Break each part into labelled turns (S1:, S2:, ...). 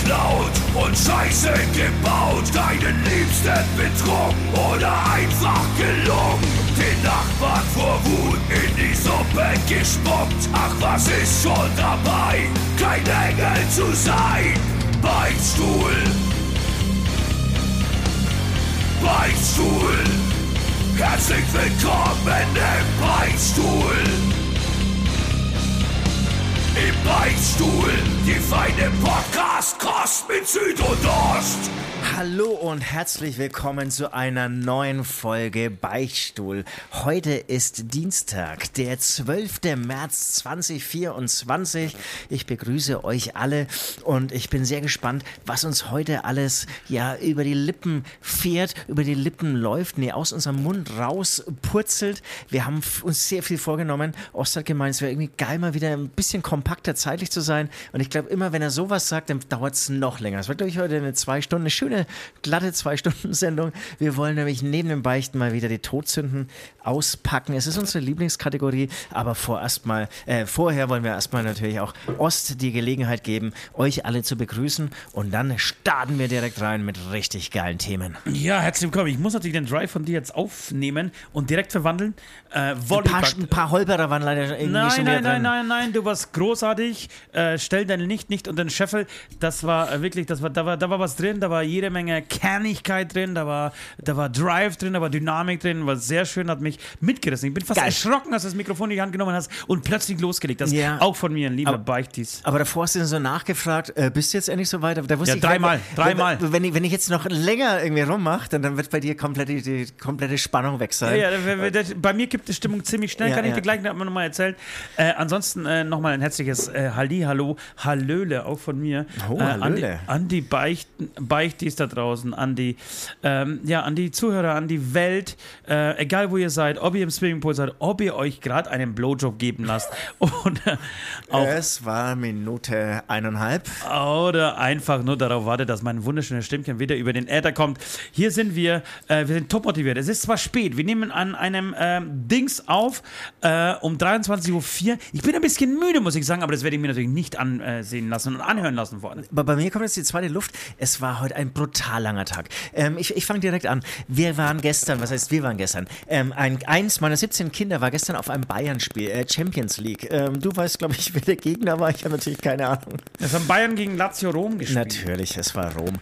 S1: geklaut und Scheiße gebaut, deinen Liebsten betrogen oder einfach gelungen, den Nachbarn vor Wut in die Suppe gespuckt. Ach, was ist schon dabei, kein Engel zu sein? Beichtstuhl, Beichtstuhl, herzlich willkommen im Beichtstuhl. Im Beichtstuhl, die feine Podcast-Kost mit Süd und Ost.
S2: Hallo und herzlich willkommen zu einer neuen Folge Beichtstuhl. Heute ist Dienstag, der 12. März 2024. Ich begrüße euch alle und ich bin sehr gespannt, was uns heute alles über die Lippen fährt, über die Lippen läuft, aus unserem Mund rauspurzelt. Wir haben uns sehr viel vorgenommen. Ost hat gemeint, es wäre irgendwie geil, mal wieder ein bisschen kompakter zeitlich zu sein. Und ich glaube, immer wenn er sowas sagt, dann dauert es noch länger. Es wird, glaube ich, heute eine schöne, glatte 2-Stunden-Sendung. Wir wollen nämlich neben dem Beichten mal wieder die Todsünden auspacken. Es ist unsere Lieblingskategorie, aber vorher wollen wir erstmal natürlich auch Ost die Gelegenheit geben, euch alle zu begrüßen. Und dann starten wir direkt rein mit richtig geilen Themen.
S3: Ja, herzlich willkommen. Ich muss natürlich den Drive von dir jetzt aufnehmen und direkt verwandeln.
S2: Ein paar Holperer waren leider irgendwie schon wieder drin.
S3: Nein, du warst großartig. Stell dein Licht nicht unter den Scheffel. Das war wirklich, da war was drin, da war jede Menge Kernigkeit drin, da war Drive drin, da war Dynamik drin, war sehr schön, hat mich mitgerissen. Ich bin fast erschrocken, als du das Mikrofon in die Hand genommen hast und plötzlich losgelegt hast. Ja. Auch von mir, ein lieber Beichtis.
S2: Aber davor hast du so nachgefragt, bist du jetzt endlich so weit? Da wusste
S3: dreimal.
S2: Wenn ich jetzt noch länger irgendwie rummache, dann wird bei dir die komplette Spannung weg sein.
S3: Ja, bei mir gibt die Stimmung ziemlich schnell, kann ich dir gleich nochmal erzählen. Ansonsten nochmal ein herzliches Hallo, Hallöle auch von mir.
S2: Hallöle.
S3: An die Beichtis da draußen, an die Zuhörer, an die Welt, egal wo ihr seid, ob ihr im Swimmingpool seid, ob ihr euch gerade einen Blowjob geben lasst
S2: es war Minute 1,5.
S3: Oder einfach nur darauf wartet, dass mein wunderschönes Stimmchen wieder über den Äther kommt. Hier sind wir sind top motiviert. Es ist zwar spät, wir nehmen an einem Dings auf um 23.04 Uhr. Ich bin ein bisschen müde, muss ich sagen, aber das werde ich mir natürlich nicht ansehen lassen und anhören lassen vorne.
S2: Bei mir kommt jetzt die zweite Luft. Es war heute ein brutal langer Tag. Ich fange direkt an. Wir waren gestern? Eins meiner 17 Kinder war gestern auf einem Bayern-Spiel, Champions League. Du weißt, glaube ich, wer der Gegner war. Ich habe natürlich keine Ahnung.
S3: Es haben Bayern gegen Lazio Rom gespielt.
S2: Natürlich, es war Rom.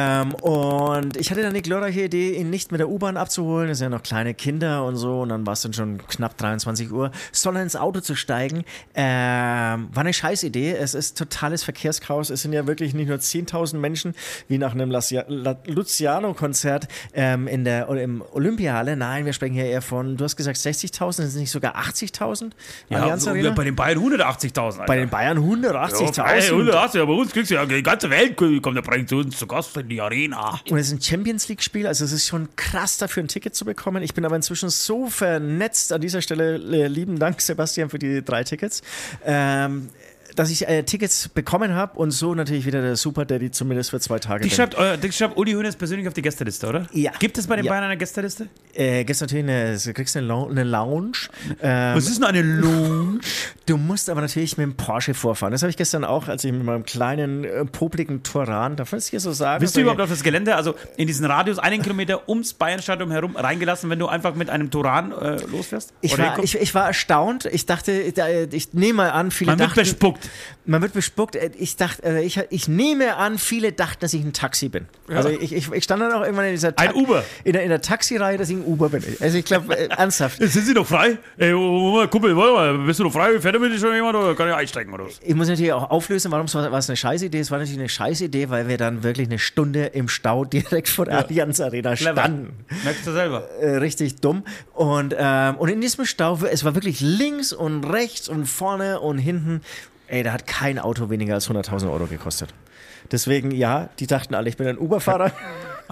S2: Und ich hatte dann die glorreiche Idee, ihn nicht mit der U-Bahn abzuholen. Es sind ja noch kleine Kinder und so. Und dann war es dann schon knapp 23 Uhr. Sondern ins Auto zu steigen. War eine Scheißidee. Es ist totales Verkehrschaos. Es sind ja wirklich nicht nur 10.000 Menschen, wie nach einem Luciano-Konzert im Olympiahalle. Nein, wir sprechen hier eher von, du hast gesagt 60.000, sind es nicht sogar 80.000?
S3: Ja, bei den Bayern 180.000.
S2: Bei den Bayern 180.000.
S3: Ja, 180, aber bei uns kriegst du ja die ganze Welt, kommt der bringt zu uns zu Gast in die Arena.
S2: Und es ist ein Champions-League-Spiel, also es ist schon krass dafür ein Ticket zu bekommen. Ich bin aber inzwischen so vernetzt, an dieser Stelle lieben Dank Sebastian für die 3 Tickets. Dass ich Tickets bekommen habe und so natürlich wieder der Super Daddy zumindest für 2 Tage.
S3: Die schreibt Uli Hoeneß persönlich auf die Gästeliste, oder?
S2: Ja.
S3: Gibt es bei den Bayern eine Gästeliste?
S2: Gibt's natürlich du kriegst eine Lounge.
S3: Was ist denn eine Lounge?
S2: Du musst aber natürlich mit dem Porsche vorfahren. Das habe ich gestern auch, als ich mit meinem kleinen, popligen Touran, darf man es hier so sagen?
S3: Bist du überhaupt auf das Gelände, also in diesen Radius 1 Kilometer ums Bayernstadion herum reingelassen, wenn du einfach mit einem Touran losfährst? Ich
S2: war erstaunt. Ich dachte, ich nehme mal an, viele dachten... Man wird bespuckt. Ich nehme an, viele dachten, dass ich ein Taxi bin. Ja. Also ich stand dann auch irgendwann in dieser
S3: ein Uber.
S2: In der Taxireihe, dass ich ein Uber bin. Also ich glaube, ernsthaft.
S3: Sind Sie noch frei? Ey, Kumpel, bist du noch frei? Fährt damit schon jemand oder kann ich einsteigen? Oder was?
S2: Ich muss natürlich auch auflösen, warum war es eine Scheißidee. Es war natürlich eine Scheißidee, weil wir dann wirklich eine Stunde im Stau direkt vor der Allianz Arena standen.
S3: Merkst du selber.
S2: Richtig dumm. Und in diesem Stau, es war wirklich links und rechts und vorne und hinten. Ey, da hat kein Auto weniger als 100.000 Euro gekostet. Deswegen, ja, die dachten alle, ich bin ein Uber-Fahrer.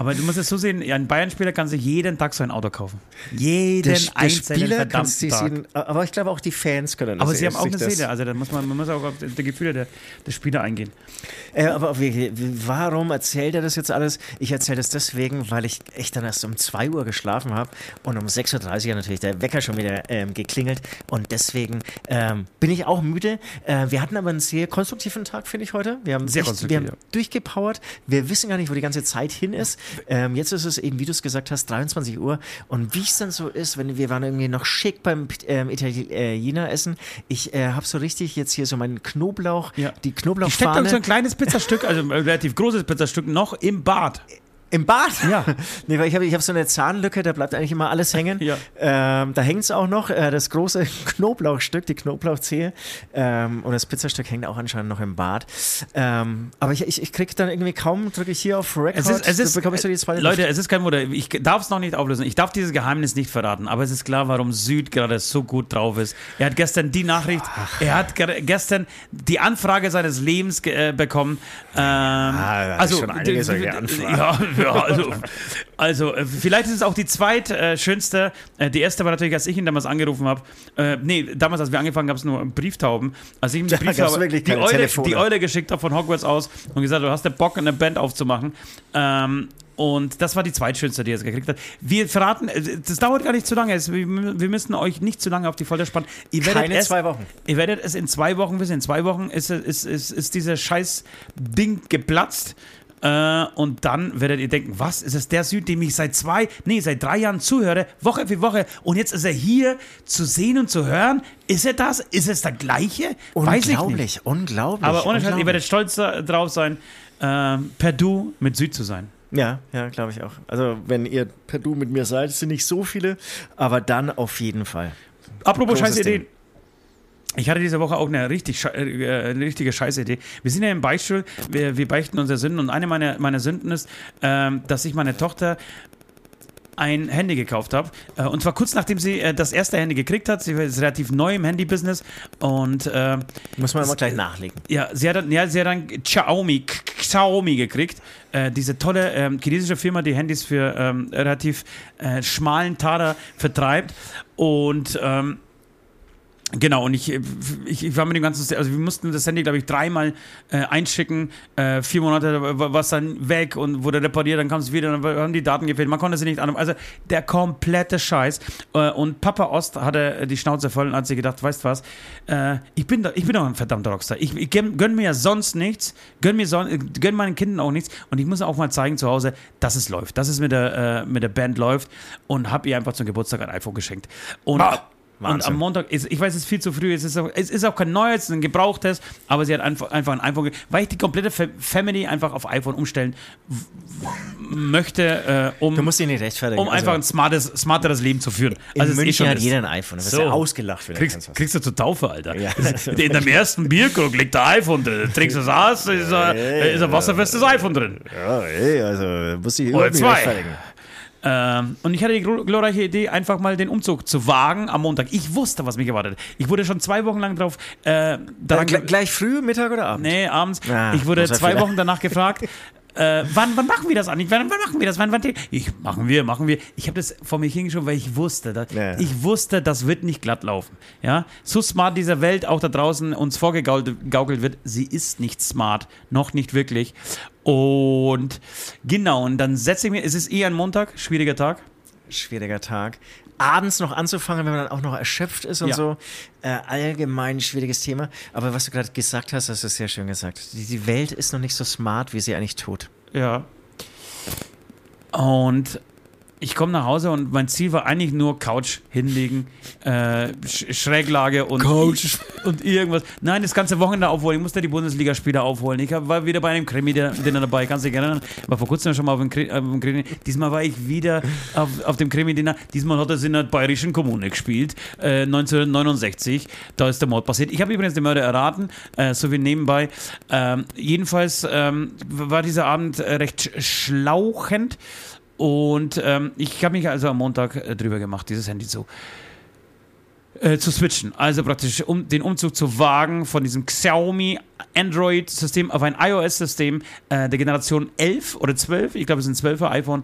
S3: Aber du musst es so sehen, ein Bayern-Spieler kann sich jeden Tag so ein Auto kaufen. Jeden einzelnen verdammten Tag.
S2: Aber ich glaube auch die Fans können das.
S3: Aber sie haben auch eine Seele, also da man muss auch auf die Gefühle der Spieler eingehen.
S2: Aber warum erzählt er das jetzt alles? Ich erzähle das deswegen, weil ich echt dann erst um 2 Uhr geschlafen habe und um 6.30 Uhr natürlich der Wecker schon wieder geklingelt und deswegen bin ich auch müde. Wir hatten aber einen sehr konstruktiven Tag, finde ich, heute. Wir haben durchgepowert. Wir wissen gar nicht, wo die ganze Zeit hin ist. Jetzt ist es eben, wie du es gesagt hast, 23 Uhr und wie es dann so ist, wir waren irgendwie noch schick beim Italiener essen. Ich habe so richtig jetzt hier so meinen Knoblauch, die Knoblauchfahne.
S3: Die steckt so ein kleines Pizzastück, also ein relativ großes Pizzastück, noch im Bad.
S2: Im Bad?
S3: Ja.
S2: Nee, weil ich hab so eine Zahnlücke, da bleibt eigentlich immer alles hängen. Ja. Da hängt es auch noch, das große Knoblauchstück, die Knoblauchzehe. Und das Pizzastück hängt auch anscheinend noch im Bad. Aber ich kriege dann irgendwie kaum, drücke ich hier auf Record, bekomme ich so die zweite
S3: Leute, es ist kein Wunder, ich darf es noch nicht auflösen. Ich darf dieses Geheimnis nicht verraten, aber es ist klar, warum Süd gerade so gut drauf ist. Er hat gestern die Nachricht, er hat gestern die Anfrage seines Lebens bekommen.
S2: Also schon einige solche Anfragen.
S3: Ja, also vielleicht ist es auch die zweitschönste. Die erste war natürlich, als ich ihn damals angerufen habe. Damals, als wir angefangen haben, gab es nur Brieftauben. Als ich ihm die Eule geschickt habe von Hogwarts aus und gesagt, du hast ja Bock, eine Band aufzumachen. Und das war die zweitschönste, die er gekriegt hat. Wir verraten, das dauert gar nicht zu lange. Wir müssen euch nicht zu lange auf die Folter spannen.
S2: Keine 2 Wochen.
S3: Ihr werdet es in 2 Wochen wissen. In 2 Wochen ist dieses scheiß Ding geplatzt. Und dann werdet ihr denken, was, ist es der Süd, dem ich seit 3 Jahren zuhöre, Woche für Woche, und jetzt ist er hier zu sehen und zu hören? Ist er das? Ist es der gleiche? Weiß ich nicht.
S2: Unglaublich.
S3: Aber ohne Scheiß, ihr werdet stolz drauf sein, per Du mit Süd zu sein.
S2: Ja, glaube ich auch. Also wenn ihr per Du mit mir seid, es sind nicht so viele, aber dann auf jeden Fall.
S3: Apropos scheiß Ideen. Ich hatte diese Woche auch eine richtige Scheißidee. Wir sind ja im Beichtstuhl, wir beichten unsere Sünden und eine meiner Sünden ist, dass ich meine Tochter ein Handy gekauft habe. Und zwar kurz nachdem sie das erste Handy gekriegt hat. Sie ist relativ neu im Handy-Business und
S2: muss man immer gleich nachlegen.
S3: Ja, sie hat dann Xiaomi gekriegt. Diese tolle chinesische Firma, die Handys für relativ schmalen Taler vertreibt. Und genau, und ich war mit dem ganzen, also wir mussten das Handy, glaube ich, 3-mal einschicken, 4 Monate war es dann weg und wurde repariert, dann kam es wieder, dann haben die Daten gefehlt, man konnte sie nicht anrufen, also der komplette Scheiß. Und Papa Ost hatte die Schnauze voll und hat sich gedacht, weißt du was, ich bin doch ein verdammter Rockstar, ich gönn mir ja sonst nichts, gönn meinen Kindern auch nichts und ich muss auch mal zeigen zu Hause, dass es läuft, dass es mit der Band läuft, und habe ihr einfach zum Geburtstag ein iPhone geschenkt. Und Und am Montag, ich weiß, es ist viel zu früh, es ist auch kein neues, es ist ein gebrauchtes, aber sie hat einfach ein iPhone, weil ich die komplette Family einfach auf iPhone umstellen möchte,
S2: du musst dich nicht rechtfertigen.
S3: Um einfach ein smarteres Leben zu führen.
S2: Also in München hat jeder ein iPhone, das ist ja ausgelacht.
S3: Kriegst du zur Taufe, Alter. Ja. In deinem ersten Bierkrug liegt ein iPhone drin, trinkst du das aus, ist ein wasserfestes iPhone drin.
S2: Ja, also musst du dich überhaupt nicht rechtfertigen.
S3: Und ich hatte die glorreiche Idee, einfach mal den Umzug zu wagen am Montag. Ich wusste, was mich erwartet. Ich wurde schon 2 Wochen lang drauf...
S2: gleich früh, Mittag oder Abend?
S3: Nee, abends. Ich wurde 2 Wochen danach gefragt... wann machen wir das eigentlich? Wann machen wir das? Machen wir. Ich habe das vor mir hingeschoben, weil ich wusste, das wird nicht glatt laufen. Ja? So smart dieser Welt auch da draußen uns vorgegaukelt wird, sie ist nicht smart, noch nicht wirklich. Und genau, und dann setze ich mir, es ist ein Montag, schwieriger Tag. Abends noch anzufangen, wenn man dann auch noch erschöpft ist und so. Allgemein schwieriges Thema. Aber was du gerade gesagt hast, hast du sehr schön gesagt. Die Welt ist noch nicht so smart, wie sie eigentlich tut. Ja. Und ich komme nach Hause und mein Ziel war eigentlich nur Couch hinlegen, Schräglage und irgendwas. Nein, das ganze Wochenende aufholen. Ich musste die Bundesligaspiele aufholen. Ich war wieder bei einem Krimi-Dinner dabei. Kannst du dich erinnern? Ich war vor kurzem schon mal auf dem Krimi. Diesmal war ich wieder auf dem Krimi-Dinner. Diesmal hat er in der bayerischen Kommune gespielt. 1969. Da ist der Mord passiert. Ich habe übrigens den Mörder erraten, so wie nebenbei. Jedenfalls war dieser Abend recht schlauchend. Und ich habe mich also am Montag drüber gemacht, dieses Handy so. zu switchen. Also praktisch den Umzug zu wagen von diesem Xiaomi Android-System auf ein iOS-System der Generation 11 oder 12. Ich glaube, es sind 12er iPhone.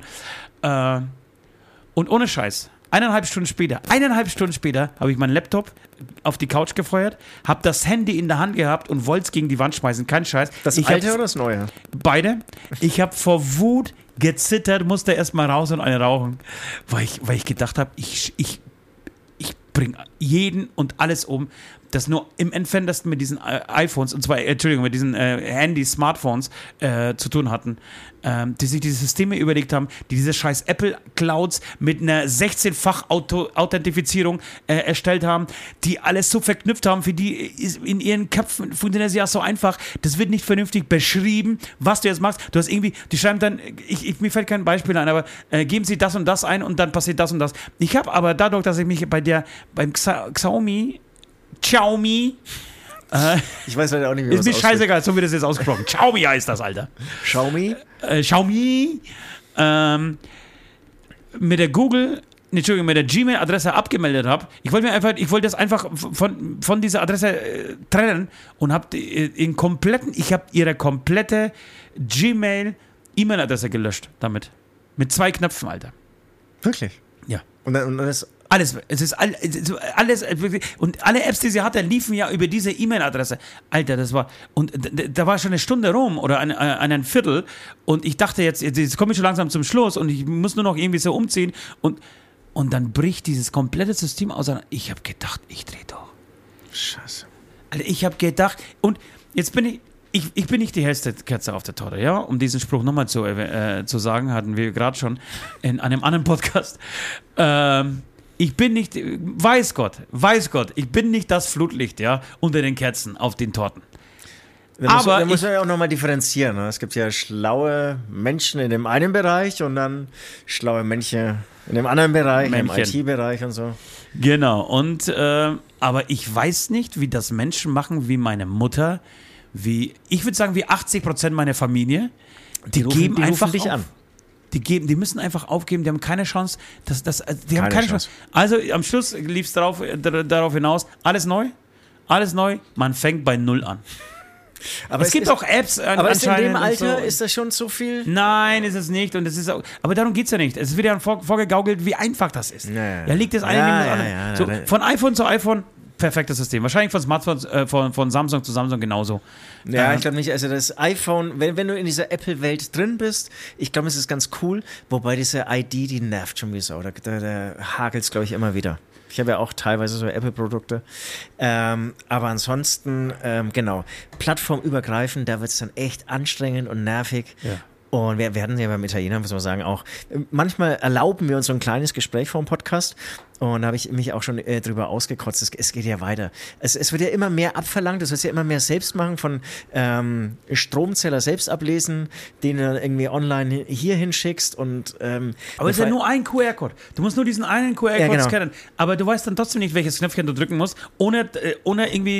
S3: Und ohne Scheiß. 1,5 Stunden später habe ich meinen Laptop auf die Couch gefeuert, habe das Handy in der Hand gehabt und wollte es gegen die Wand schmeißen. Kein Scheiß.
S2: Das alte oder das neue?
S3: Beide. Ich habe vor Wut gezittert, musste erstmal raus und eine rauchen, weil ich gedacht habe, ich bringe jeden und alles um, das nur im Entferntesten mit diesen iPhones, und zwar, mit diesen Handys, Smartphones zu tun hatten, die sich diese Systeme überlegt haben, die diese scheiß Apple Clouds mit einer 16-fach Authentifizierung erstellt haben, die alles so verknüpft haben, für die in ihren Köpfen funktioniert das ja so einfach, das wird nicht vernünftig beschrieben, was du jetzt machst. Du hast irgendwie, die schreiben dann, mir fällt kein Beispiel ein, aber geben sie das und das ein und dann passiert das und das. Ich habe aber dadurch, dass ich mich beim Xiaomi
S2: ich weiß leider auch nicht, wie
S3: ist mir scheißegal, so wird das jetzt ausgesprochen. Xiaomi heißt das, Alter.
S2: Xiaomi?
S3: Xiaomi mit der Gmail-Adresse abgemeldet habe. Ich wollte das einfach von dieser Adresse trennen und habe ich habe ihre komplette Gmail-E-Mail-Adresse gelöscht damit. Mit 2 Knöpfen, Alter.
S2: Wirklich?
S3: Ja.
S2: Und das
S3: alles, und alle Apps, die sie hatte, liefen ja über diese E-Mail-Adresse. Alter, da war schon eine Stunde rum oder ein Viertel und ich dachte jetzt komme ich schon langsam zum Schluss und ich muss nur noch irgendwie so umziehen und dann bricht dieses komplette System auseinander. Ich habe gedacht, ich drehe doch.
S2: Scheiße.
S3: Alter, ich habe gedacht, und jetzt bin ich bin nicht die hellste Kerze auf der Torte, ja? Um diesen Spruch nochmal zu sagen, hatten wir gerade schon in einem anderen Podcast. Ich bin nicht, weiß Gott, ich bin nicht das Flutlicht, ja, unter den Kerzen auf den Torten.
S2: Da muss man ja auch nochmal differenzieren. Ne? Es gibt ja schlaue Menschen in dem einen Bereich und dann schlaue Menschen in dem anderen Bereich, im IT-Bereich und so.
S3: Genau, und aber ich weiß nicht, wie das Menschen machen, wie meine Mutter, ich würde sagen, wie 80% meiner Familie, die geben einfach
S2: dich an.
S3: Die müssen einfach aufgeben, die haben keine Chance. Die haben keine Chance. Also am Schluss lief es darauf hinaus, alles neu, man fängt bei 0 an.
S2: Aber
S3: es gibt auch Apps.
S2: Aber ist in dem Alter, ist das schon so viel?
S3: Nein, ist es nicht. Und das ist auch, aber darum geht es ja nicht. Es wird ja vorgegaukelt, wie einfach das ist.
S2: Ja.
S3: Ja, liegt das eine neben das andere. So, von iPhone zu iPhone, perfektes System. Wahrscheinlich von Smartphones, von Samsung zu Samsung genauso.
S2: Ja, ich glaube nicht. Also das iPhone, wenn du in dieser Apple-Welt drin bist, ich glaube, es ist ganz cool. Wobei diese ID, die nervt schon wie Sau. Da hakelt es, glaube ich, immer wieder. Ich habe ja auch teilweise so Apple-Produkte. Aber ansonsten, genau, plattformübergreifend, da wird es dann echt anstrengend und nervig. Ja. Und wir hatten ja beim Italiener, muss man sagen, auch, manchmal erlauben wir uns so ein kleines Gespräch vor dem Podcast und da habe ich mich auch schon drüber ausgekotzt. Es geht ja weiter. Es wird ja immer mehr abverlangt, es wird ja immer mehr selbst machen, von Stromzähler selbst ablesen, den du irgendwie online hier hinschickst und
S3: aber es ist ja nur ein QR-Code. Du musst nur diesen einen QR-Code scannen. Aber du weißt dann trotzdem nicht, welches Knöpfchen du drücken musst, ohne irgendwie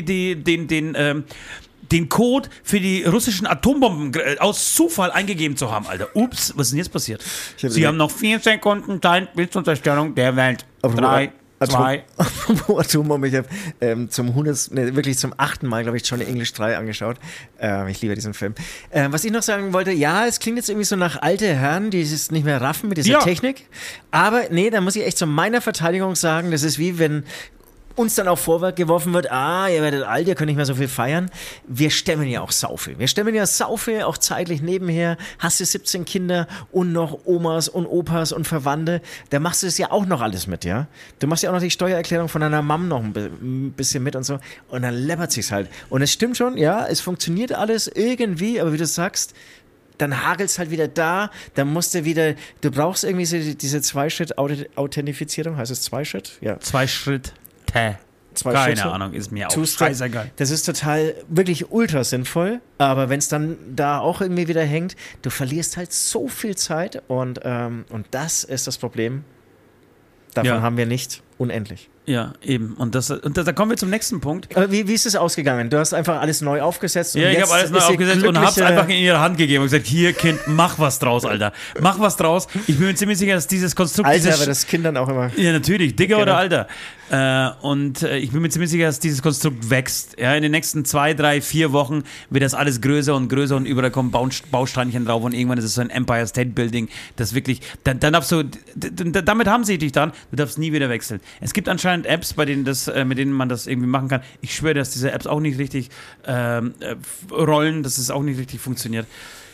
S3: den Code für die russischen Atombomben aus Zufall eingegeben zu haben, Alter. Ups, was ist denn jetzt passiert? Sie haben noch 4 Sekunden Zeit bis zur Zerstörung der Welt. 3, 2.
S2: Atombomben, ich habe wirklich zum 8. Mal, glaube ich, Johnny English 3 angeschaut. Ich liebe diesen Film. Was ich noch sagen wollte, ja, es klingt jetzt irgendwie so nach alte Herren, die es nicht mehr raffen mit dieser Technik. Aber nee, da muss ich echt zu meiner Verteidigung sagen, das ist wie wenn uns dann auch vorgeworfen wird, ihr werdet alt, ihr könnt nicht mehr so viel feiern. Wir stemmen ja auch sauviel. Auch zeitlich nebenher. Hast du 17 Kinder und noch Omas und Opas und Verwandte, da machst du es ja auch noch alles mit, ja? Du machst ja auch noch die Steuererklärung von deiner Mom noch ein bisschen mit und so. Und dann läppert sich's halt. Und es stimmt schon, ja, es funktioniert alles irgendwie, aber wie du sagst, dann hagelt's halt wieder da, dann musst du brauchst irgendwie diese 2-Schritt-Authentifizierung, heißt es 2-Schritt? Ja.
S3: 2-Schritt. Keine Ahnung, ist mir auch scheißegal.
S2: Das ist total, wirklich ultra sinnvoll, aber wenn es dann da auch irgendwie wieder hängt, du verlierst halt so viel Zeit und das ist das Problem. Davon haben wir nicht unendlich.
S3: Ja, eben. Und da kommen wir zum nächsten Punkt.
S2: Aber wie ist es ausgegangen? Du hast einfach alles neu aufgesetzt. Und
S3: Ja, ich habe alles neu aufgesetzt und habe es einfach in ihre Hand gegeben und gesagt, hier Kind, mach was draus, Alter. Mach was draus. Ich bin mir ziemlich sicher, dass dieses Konstrukt...
S2: Alter, aber das Kind dann auch immer...
S3: Ja, natürlich, Dicker oder Alter. Ich bin mir ziemlich sicher, dass dieses Konstrukt wächst. Ja, in den nächsten 2, 3, 4 Wochen wird das alles größer und größer und überall kommen Bausteinchen drauf und irgendwann ist es so ein Empire State Building, das wirklich... Dann darfst du... Damit haben sie dich dann, du darfst nie wieder wechseln. Es gibt anscheinend Apps, bei denen mit denen man das irgendwie machen kann. Ich schwöre, dass diese Apps auch nicht richtig rollen, dass es auch nicht richtig funktioniert.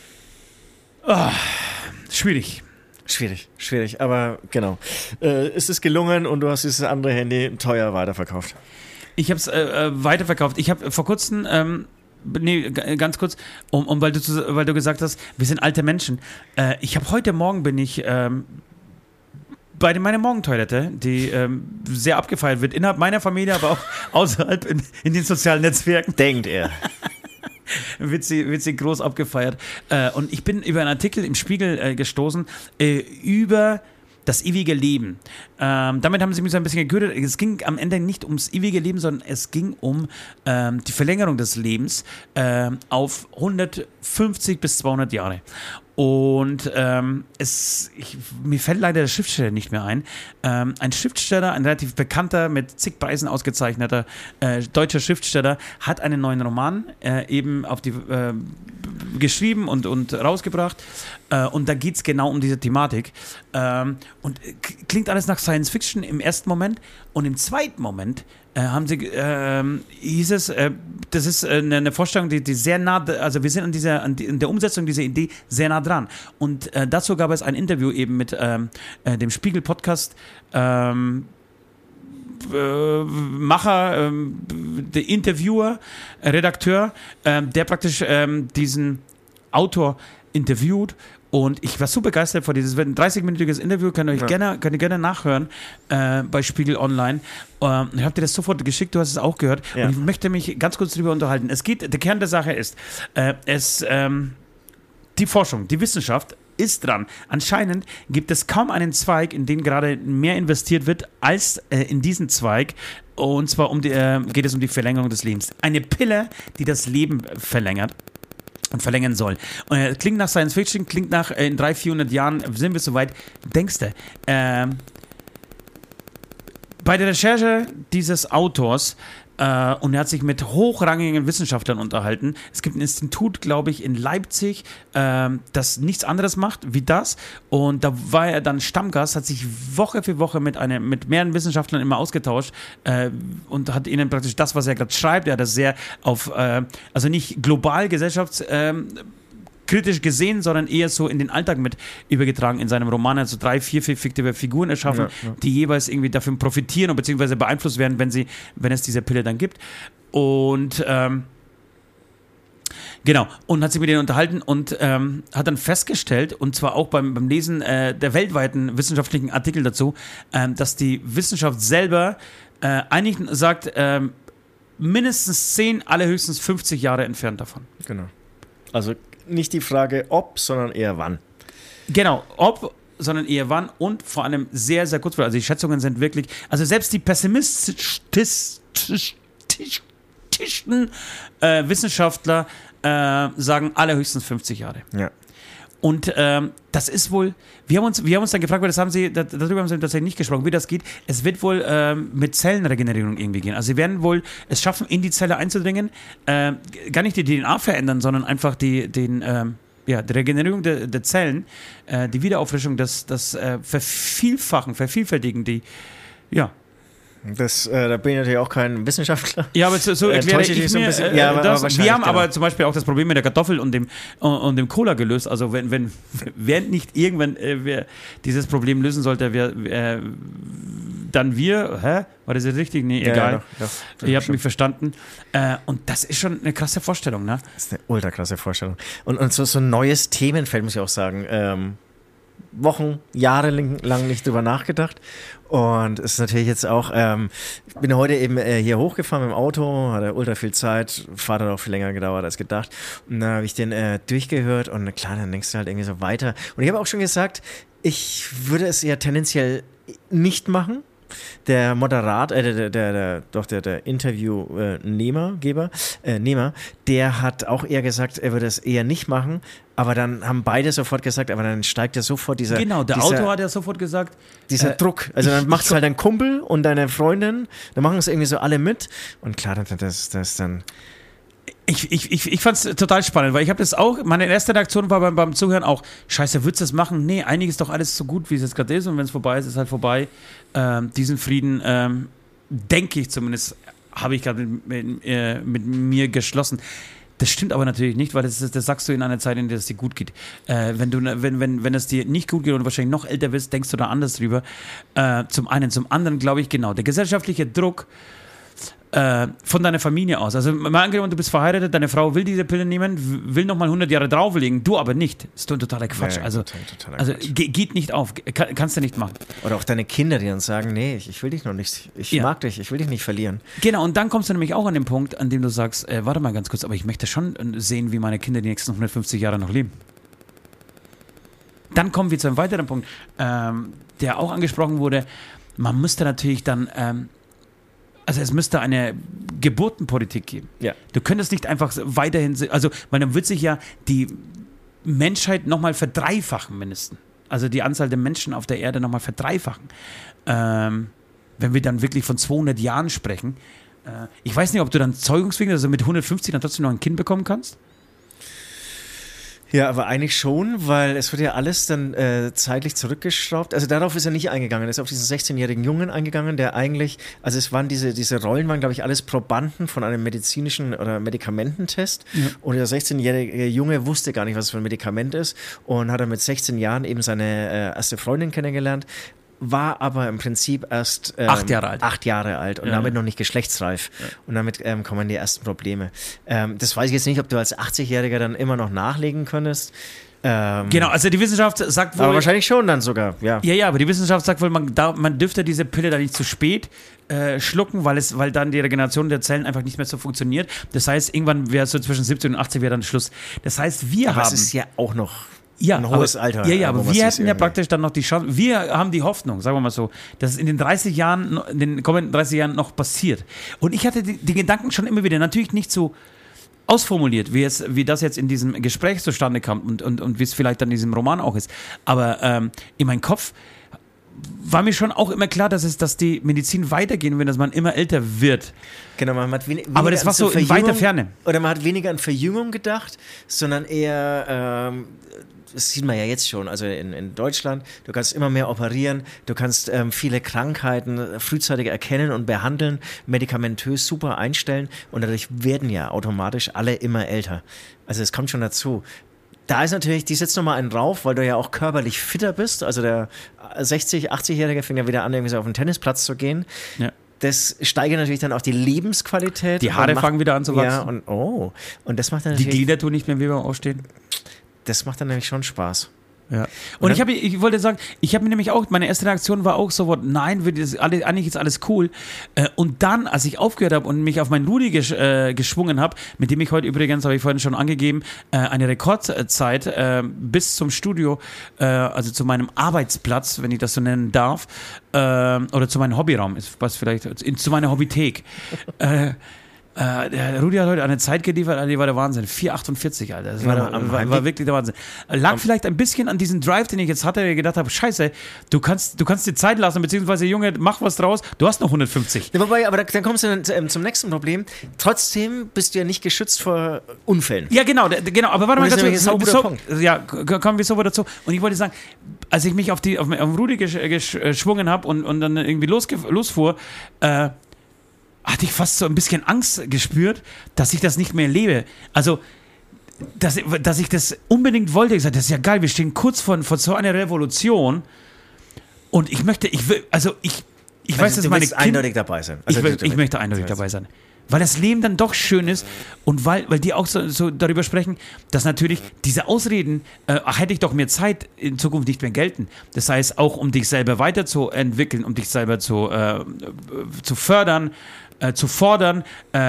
S3: Schwierig,
S2: aber genau. Es ist gelungen und du hast dieses andere Handy teuer weiterverkauft.
S3: Ich habe es weiterverkauft. Ich habe vor kurzem... ganz kurz, weil du gesagt hast, wir sind alte Menschen. Heute Morgen bin ich bei meiner Morgentoilette, die sehr abgefeiert wird, innerhalb meiner Familie, aber auch außerhalb in den sozialen Netzwerken.
S2: Denkt er.
S3: wird sie groß abgefeiert. Und ich bin über einen Artikel im Spiegel gestoßen, über das ewige Leben. Damit haben sie mich so ein bisschen geködert. Es ging am Ende nicht ums ewige Leben, sondern es ging um die Verlängerung des Lebens auf 150 bis 200 Jahre. Und mir fällt leider der Schriftsteller nicht mehr ein. Ein Schriftsteller, ein relativ bekannter, mit zig Preisen ausgezeichneter deutscher Schriftsteller, hat einen neuen Roman eben geschrieben und rausgebracht. Und da geht es genau um diese Thematik. Und klingt alles nach Science Fiction im ersten Moment. Und im zweiten Moment hieß es, das ist eine Vorstellung, die sehr nah, also wir sind in der Umsetzung dieser Idee sehr nah dran. Und dazu gab es ein Interview eben mit dem Spiegel-Podcast Macher, der Interviewer, Redakteur, der praktisch diesen Autor interviewt. Und ich war so begeistert vor dieses 30-minütiges Interview, könnt ihr gerne nachhören bei Spiegel Online. Ich habe dir das sofort geschickt, du hast es auch gehört. Ja. Und ich möchte mich ganz kurz darüber unterhalten. Der Kern der Sache ist, die Forschung, die Wissenschaft ist dran. Anscheinend gibt es kaum einen Zweig, in den gerade mehr investiert wird, als in diesen Zweig. Und zwar geht es um die Verlängerung des Lebens. Eine Pille, die das Leben verlängert und verlängern soll. Und klingt nach Science Fiction, klingt nach in 300, 400 Jahren sind wir soweit. Denkst du, bei der Recherche dieses Autors und er hat sich mit hochrangigen Wissenschaftlern unterhalten. Es gibt ein Institut, glaube ich, in Leipzig, das nichts anderes macht wie das. Und da war er dann Stammgast, hat sich Woche für Woche mit mehreren Wissenschaftlern immer ausgetauscht und hat ihnen praktisch das, was er gerade schreibt, er hat das sehr auf, also nicht global kritisch gesehen, sondern eher so in den Alltag mit übergetragen in seinem Roman. Also 3, 4 fiktive Figuren erschaffen, die jeweils irgendwie davon profitieren und beziehungsweise beeinflusst werden, wenn es diese Pille dann gibt. Und genau, und hat sich mit denen unterhalten und hat dann festgestellt, und zwar auch beim Lesen der weltweiten wissenschaftlichen Artikel dazu, dass die Wissenschaft selber eigentlich sagt, mindestens 10, allerhöchstens 50 Jahre entfernt davon.
S2: Genau. Also nicht die Frage ob, sondern eher wann.
S3: Genau, ob, sondern eher wann und vor allem sehr, sehr kurzfristig. Also die Schätzungen sind wirklich, also selbst die pessimistischen Wissenschaftler sagen allerhöchstens 50 Jahre.
S2: Ja.
S3: Und das ist wohl, wir haben uns dann gefragt, weil darüber haben sie tatsächlich nicht gesprochen, wie das geht. Es wird wohl mit Zellenregenerierung irgendwie gehen. Also sie werden wohl es schaffen, in die Zelle einzudringen, gar nicht die DNA verändern, sondern einfach die Regenerierung der Zellen, die Wiederauffrischung, das vervielfältigen,
S2: da bin ich natürlich auch kein Wissenschaftler.
S3: Ja, aber so erkläre ich mir
S2: so ein bisschen. Ja,
S3: das. Wir haben aber zum Beispiel auch das Problem mit der Kartoffel und dem Cola gelöst. Also wenn nicht irgendwann dieses Problem lösen sollte, dann wir, war das jetzt richtig? Nee, egal. Ja, ihr habt mich verstanden. Und das ist schon eine krasse Vorstellung, ne?
S2: Das ist eine ultra krasse Vorstellung. Und so ein neues Themenfeld, muss ich auch sagen. Wochen, Jahre lang nicht drüber nachgedacht. Und es ist natürlich jetzt auch, ich bin heute eben hier hochgefahren mit dem Auto, hatte ultra viel Zeit, Fahrt hat auch viel länger gedauert als gedacht. Und dann habe ich den durchgehört und klar, dann denkst du halt irgendwie so weiter. Und ich habe auch schon gesagt, ich würde es eher tendenziell nicht machen. der der Interviewnehmer, der hat auch eher gesagt, er würde es eher nicht machen, aber dann haben beide sofort gesagt, aber dann steigt ja sofort dieser...
S3: Genau, der Autor hat ja sofort gesagt...
S2: Dieser Druck, also dann macht es halt dein Kumpel und deine Freundin, dann machen es irgendwie so alle mit und klar, das dann...
S3: Ich fand es total spannend, weil ich habe das auch, meine erste Reaktion war beim Zuhören auch, scheiße, würdest du das machen? Nee, eigentlich ist doch alles so gut, wie es jetzt gerade ist und wenn es vorbei ist, ist halt vorbei. Diesen Frieden, denke ich zumindest, habe ich gerade mit mir geschlossen. Das stimmt aber natürlich nicht, weil das sagst du in einer Zeit, in der es dir gut geht. Wenn es dir nicht gut geht und du wahrscheinlich noch älter bist, denkst du da anders drüber. Zum einen. Zum anderen glaube ich, genau, der gesellschaftliche Druck von deiner Familie aus. Also mal angenommen, du bist verheiratet, deine Frau will diese Pille nehmen, will nochmal 100 Jahre drauflegen, du aber nicht. Das ist doch totaler Quatsch.
S2: Ja,
S3: also
S2: totaler Quatsch.
S3: Geht nicht auf, kannst du nicht machen.
S2: Oder auch deine Kinder, die dann sagen, nee, ich will dich noch nicht, ich mag dich, ich will dich nicht verlieren.
S3: Genau, und dann kommst du nämlich auch an den Punkt, an dem du sagst, warte mal ganz kurz, aber ich möchte schon sehen, wie meine Kinder die nächsten 150 Jahre noch leben. Dann kommen wir zu einem weiteren Punkt, der auch angesprochen wurde. Man müsste natürlich dann... Also es müsste eine Geburtenpolitik geben.
S2: Ja.
S3: Du könntest nicht einfach weiterhin, weil dann wird sich ja die Menschheit nochmal verdreifachen mindestens. Also die Anzahl der Menschen auf der Erde nochmal verdreifachen. Wenn wir dann wirklich von 200 Jahren sprechen. Ich weiß nicht, ob du dann zeugungswegen, also mit 150 dann trotzdem noch ein Kind bekommen kannst?
S2: Ja, aber eigentlich schon, weil es wird ja alles dann zeitlich zurückgeschraubt. Also darauf ist er nicht eingegangen. Er ist auf diesen 16-jährigen Jungen eingegangen, der eigentlich, also es waren diese Rollen waren, glaube ich, alles Probanden von einem medizinischen oder Medikamententest. Ja. Und der 16-jährige Junge wusste gar nicht, was es für ein Medikament ist und hat dann mit 16 Jahren eben seine erste Freundin kennengelernt. War aber im Prinzip erst
S3: 8 Jahre alt.
S2: 8 Jahre alt und damit noch nicht geschlechtsreif. Ja. Und damit kommen die ersten Probleme. Das weiß ich jetzt nicht, ob du als 80-Jähriger dann immer noch nachlegen könntest.
S3: Genau, also die Wissenschaft sagt wohl...
S2: Aber wahrscheinlich schon dann sogar, ja.
S3: Ja, aber die Wissenschaft sagt wohl, man dürfte diese Pille da nicht zu spät schlucken, weil dann die Regeneration der Zellen einfach nicht mehr so funktioniert. Das heißt, irgendwann wäre so zwischen 70 und 80 wäre dann Schluss. Das heißt,
S2: aber es ist ja auch noch...
S3: ein hohes Alter. Ja, aber wir hätten ja praktisch dann noch die Chance, wir haben die Hoffnung, sagen wir mal so, dass es in den kommenden 30 Jahren noch passiert. Und ich hatte die Gedanken schon immer wieder, natürlich nicht so ausformuliert, wie das jetzt in diesem Gespräch zustande kam und wie es vielleicht dann in diesem Roman auch ist. Aber in meinem Kopf war mir schon auch immer klar, dass die Medizin weitergehen will, dass man immer älter wird.
S2: Genau, man hat weniger
S3: aber das war so in weiter Ferne.
S2: Oder man hat weniger an Verjüngung gedacht, sondern eher... das sieht man ja jetzt schon, also in Deutschland, du kannst immer mehr operieren, du kannst viele Krankheiten frühzeitig erkennen und behandeln, medikamentös super einstellen und dadurch werden ja automatisch alle immer älter. Also es kommt schon dazu. Da ist natürlich, die setzt nochmal einen drauf, weil du ja auch körperlich fitter bist, also der 60-, 80-Jährige fängt ja wieder an, irgendwie so auf den Tennisplatz zu gehen. Ja. Das steigert natürlich dann auch die Lebensqualität.
S3: Die Haare fangen wieder an zu wachsen.
S2: Ja, und das macht dann natürlich...
S3: Die Glieder tun nicht mehr wie beim Aufstehen.
S2: Das macht dann nämlich schon Spaß.
S3: Ja. Und ich wollte sagen, ich habe mir nämlich auch, meine erste Reaktion war auch so, nein, eigentlich ist alles cool. Und dann, als ich aufgehört habe und mich auf meinen Rudi geschwungen habe, mit dem ich heute übrigens, habe ich vorhin schon angegeben, eine Rekordzeit bis zum Studio, also zu meinem Arbeitsplatz, wenn ich das so nennen darf, oder zu meinem Hobbyraum, was vielleicht, zu meiner Hobbythek. Der Rudi hat heute eine Zeit geliefert, die war der Wahnsinn. 4,48, Alter. Das war wirklich der Wahnsinn. Lag vielleicht ein bisschen an diesem Drive, den ich jetzt hatte, der ich gedacht habe, scheiße, du kannst dir Zeit lassen, beziehungsweise, Junge, mach was draus, du hast noch 150.
S2: Ja, wobei, aber dann kommst du dann zum nächsten Problem. Trotzdem bist du ja nicht geschützt vor Unfällen.
S3: Ja, genau, aber warte mal ganz
S2: kurz.
S3: Ja, kommen wir so dazu. Und ich wollte sagen, als ich mich auf Rudi geschwungen habe und dann irgendwie losfuhr, hatte ich fast so ein bisschen Angst gespürt, dass ich das nicht mehr lebe. Also, dass ich das unbedingt wollte. Ich sagte, das ist ja geil, wir stehen kurz vor so einer Revolution und ich weiß, dass meine Kinder...
S2: eindeutig dabei sein.
S3: Also ich möchte eindeutig dabei sein. Weil das Leben dann doch schön ist und weil die auch so darüber sprechen, dass natürlich diese Ausreden, hätte ich doch mehr Zeit, in Zukunft nicht mehr gelten. Das heißt, auch um dich selber weiterzuentwickeln, um dich selber zu fördern, zu fordern,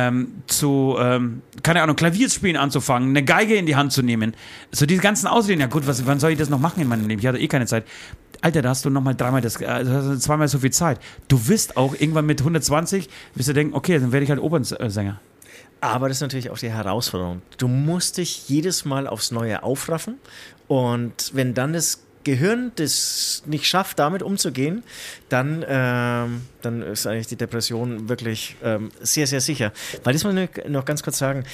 S3: keine Ahnung, Klavierspielen anzufangen, eine Geige in die Hand zu nehmen. So diese ganzen Ausreden, ja gut, wann soll ich das noch machen in meinem Leben? Ich hatte eh keine Zeit. Alter, da hast du nochmal zweimal so viel Zeit. Du wirst auch irgendwann mit 120, wirst du denken, okay, dann werde ich halt Opernsänger.
S2: Aber das ist natürlich auch die Herausforderung. Du musst dich jedes Mal aufs Neue aufraffen und wenn dann das Gehirn das nicht schafft, damit umzugehen, dann ist eigentlich die Depression wirklich sehr, sehr sicher. Weil das muss ich noch ganz kurz sagen,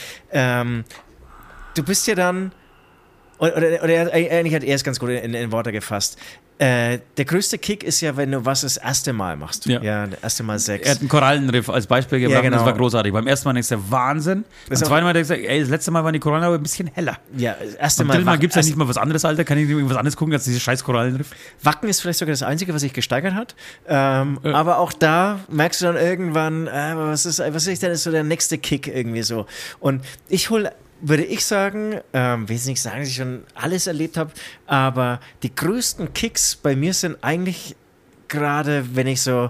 S2: du bist ja dann, oder eigentlich hat er es ganz gut in Worte gefasst. Der größte Kick ist ja, wenn du was das erste Mal machst. Ja, das erste Mal Sex.
S3: Er hat einen Korallenriff als Beispiel gebracht,
S2: ja, genau.
S3: Das war großartig. Beim ersten Mal denkst du, Wahnsinn. Beim zweiten Mal denkst du, das letzte Mal waren die Korallen aber ein bisschen heller.
S2: Ja, das erste
S3: Mal. Beim dritten Mal gibt es ja nicht mal was anderes, Alter. Kann ich irgendwas anderes gucken als dieses scheiß Korallenriff?
S2: Wacken ist vielleicht sogar das Einzige, was sich gesteigert hat. Aber auch da merkst du dann irgendwann, was ist denn so der nächste Kick irgendwie so. Und würde ich sagen, will jetzt nicht sagen, dass ich schon alles erlebt habe, aber die größten Kicks bei mir sind eigentlich gerade, wenn ich so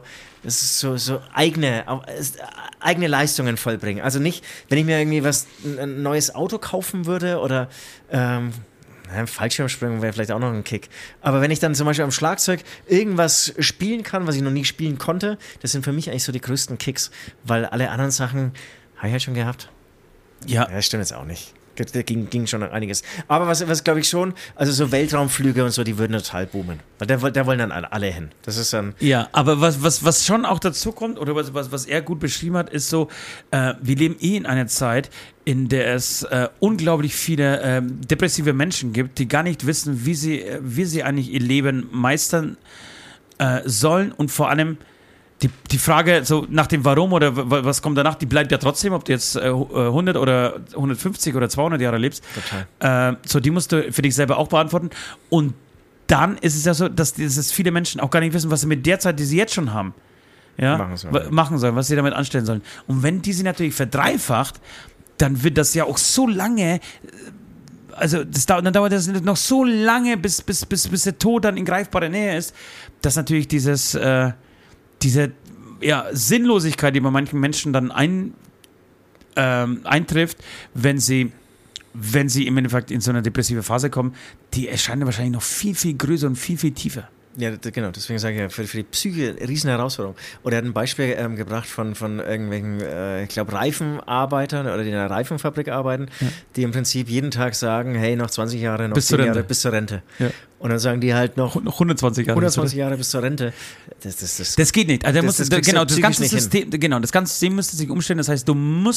S2: eigene Leistungen vollbringe. Also nicht, wenn ich mir irgendwie ein neues Auto kaufen würde oder Fallschirmspringen wäre vielleicht auch noch ein Kick. Aber wenn ich dann zum Beispiel am Schlagzeug irgendwas spielen kann, was ich noch nie spielen konnte, das sind für mich eigentlich so die größten Kicks, weil alle anderen Sachen habe ich halt schon gehabt. Ja, das stimmt jetzt auch nicht. Da ging schon einiges. Aber was glaube ich schon, also so Weltraumflüge und so, die würden total boomen. Weil da wollen dann alle hin. Das ist dann.
S3: Ja, aber was schon auch dazu kommt, oder was er gut beschrieben hat, ist so, wir leben in einer Zeit, in der es unglaublich viele depressive Menschen gibt, die gar nicht wissen, wie sie eigentlich ihr Leben meistern sollen und vor allem die Frage so nach dem Warum oder was kommt danach, die bleibt ja trotzdem, ob du jetzt 100 oder 150 oder 200 Jahre lebst.
S2: Total.
S3: Die musst du für dich selber auch beantworten. Und dann ist es ja so, dass viele Menschen auch gar nicht wissen, was sie mit der Zeit, die sie jetzt schon haben, machen sollen, was sie damit anstellen sollen. Und wenn die sie natürlich verdreifacht, dann wird das ja auch so lange. Also dann dauert das noch so lange, bis der Tod dann in greifbarer Nähe ist, dass natürlich diese Sinnlosigkeit, die bei manchen Menschen dann eintrifft, wenn sie im Endeffekt in so eine depressive Phase kommen, die erscheinen wahrscheinlich noch viel, viel größer und viel, viel tiefer.
S2: Ja, genau, deswegen sage ich ja, für die Psyche eine riesen Herausforderung. Oder er hat ein Beispiel gebracht von irgendwelchen, ich glaube, Reifenarbeitern oder die in einer Reifenfabrik arbeiten, die im Prinzip jeden Tag sagen, hey, noch 20 Jahre, noch 10 Jahre bis zur Rente. Ja. Und dann sagen die halt noch
S3: 120 Jahre.
S2: 120 Jahre bis zur Rente.
S3: Das geht nicht. Also das ganze System müsste sich umstellen. Das heißt, du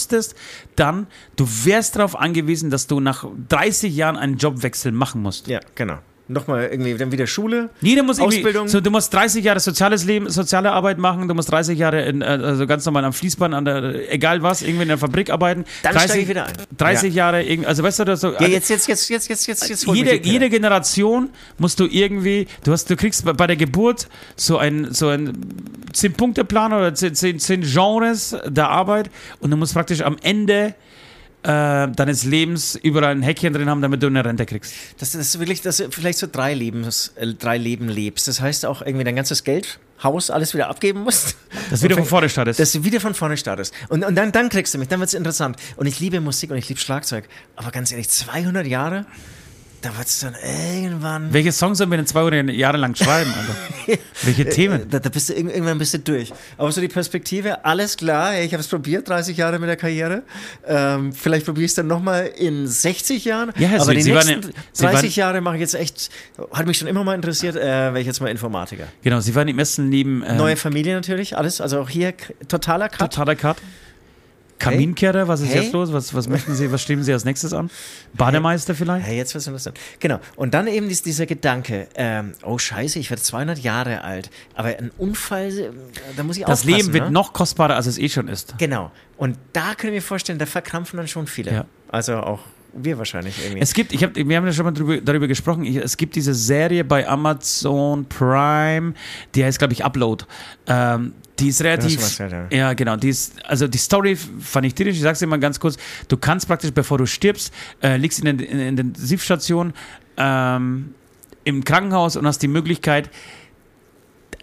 S3: wärst darauf angewiesen, dass du nach 30 Jahren einen Jobwechsel machen musst.
S2: Ja, genau. Nochmal irgendwie dann wieder Schule,
S3: jeder muss
S2: Ausbildung.
S3: Du musst 30 Jahre soziales Leben, soziale Arbeit machen, du musst 30 Jahre also ganz normal am Fließband, egal was, irgendwie in der Fabrik arbeiten.
S2: Dann steige ich wieder ein.
S3: 30 Jahre, also weißt du, so,
S2: ja, jetzt
S3: jede Generation musst du irgendwie, du kriegst bei der Geburt so ein 10-Punkte-Plan oder 10 Genres der Arbeit und du musst praktisch am Ende deines Lebens überall ein Häkchen drin haben, damit du eine Rente kriegst.
S2: Das ist wirklich, dass du vielleicht so 3 Leben lebst. Das heißt auch irgendwie dein ganzes Geld, Haus, alles wieder abgeben musst.
S3: Dass du wieder von vorne startest.
S2: Dass du wieder von vorne startest. Und dann kriegst du mich, dann wird es interessant. Und ich liebe Musik und ich liebe Schlagzeug. Aber ganz ehrlich, 200 Jahre? Da wird es dann irgendwann.
S3: Welche Songs sollen wir denn 200 Jahre lang schreiben, Alter? Welche Themen?
S2: Da bist du irgendwann bist du durch. Aber so die Perspektive, alles klar, ich habe es probiert, 30 Jahre mit der Karriere. Vielleicht probiere ich es dann nochmal in 60 Jahren.
S3: Ja,
S2: aber die nächsten 30 Jahre mache ich jetzt echt, hat mich schon immer mal interessiert, wäre ich jetzt mal Informatiker.
S3: Genau, Sie waren im ersten Leben.
S2: Neue Familie natürlich, alles. Also auch hier totaler Cut.
S3: Totaler Cut. Kaminkehrer, was ist jetzt los? Was möchten Sie, was streben Sie als nächstes an? Bademeister vielleicht?
S2: Hey, jetzt wird's interessant. Genau. Und dann eben dieser Gedanke, oh Scheiße, ich werde 200 Jahre alt, aber ein Unfall, da muss ich aufpassen.
S3: Das Leben wird noch kostbarer, als es eh schon ist.
S2: Genau. Und da können wir vorstellen, da verkrampfen dann schon viele. Ja. Also auch wir wahrscheinlich irgendwie.
S3: Wir haben ja schon mal darüber gesprochen, es gibt diese Serie bei Amazon Prime, die heißt, glaube ich, Upload. Die ist relativ, ja genau, die Story fand ich tierisch, ich sag's dir mal ganz kurz, du kannst praktisch, bevor du stirbst, liegst in der Intensivstation im Krankenhaus und hast die Möglichkeit,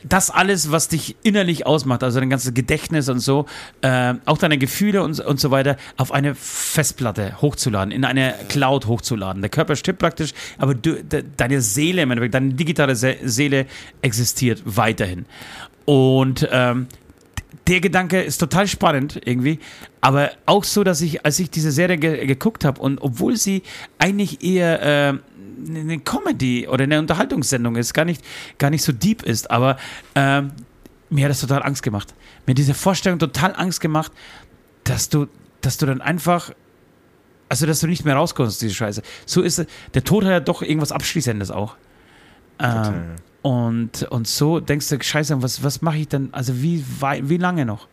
S3: das alles, was dich innerlich ausmacht, also dein ganzes Gedächtnis und so, auch deine Gefühle und so weiter, auf eine Festplatte hochzuladen, in eine Cloud hochzuladen. Der Körper stirbt praktisch, aber deine Seele, im Endeffekt, deine digitale Seele existiert weiterhin. Und der Gedanke ist total spannend irgendwie, aber auch so, dass als ich diese Serie geguckt habe und obwohl sie eigentlich eher eine Comedy oder eine Unterhaltungssendung ist, gar nicht so deep ist, aber mir hat das total Angst gemacht. Mir hat diese Vorstellung total Angst gemacht, dass du dann einfach, also dass du nicht mehr rauskommst, diese Scheiße. So ist es. Der Tod hat ja doch irgendwas Abschließendes auch. Und so denkst du, Scheiße, was mache ich denn, also wie lange noch?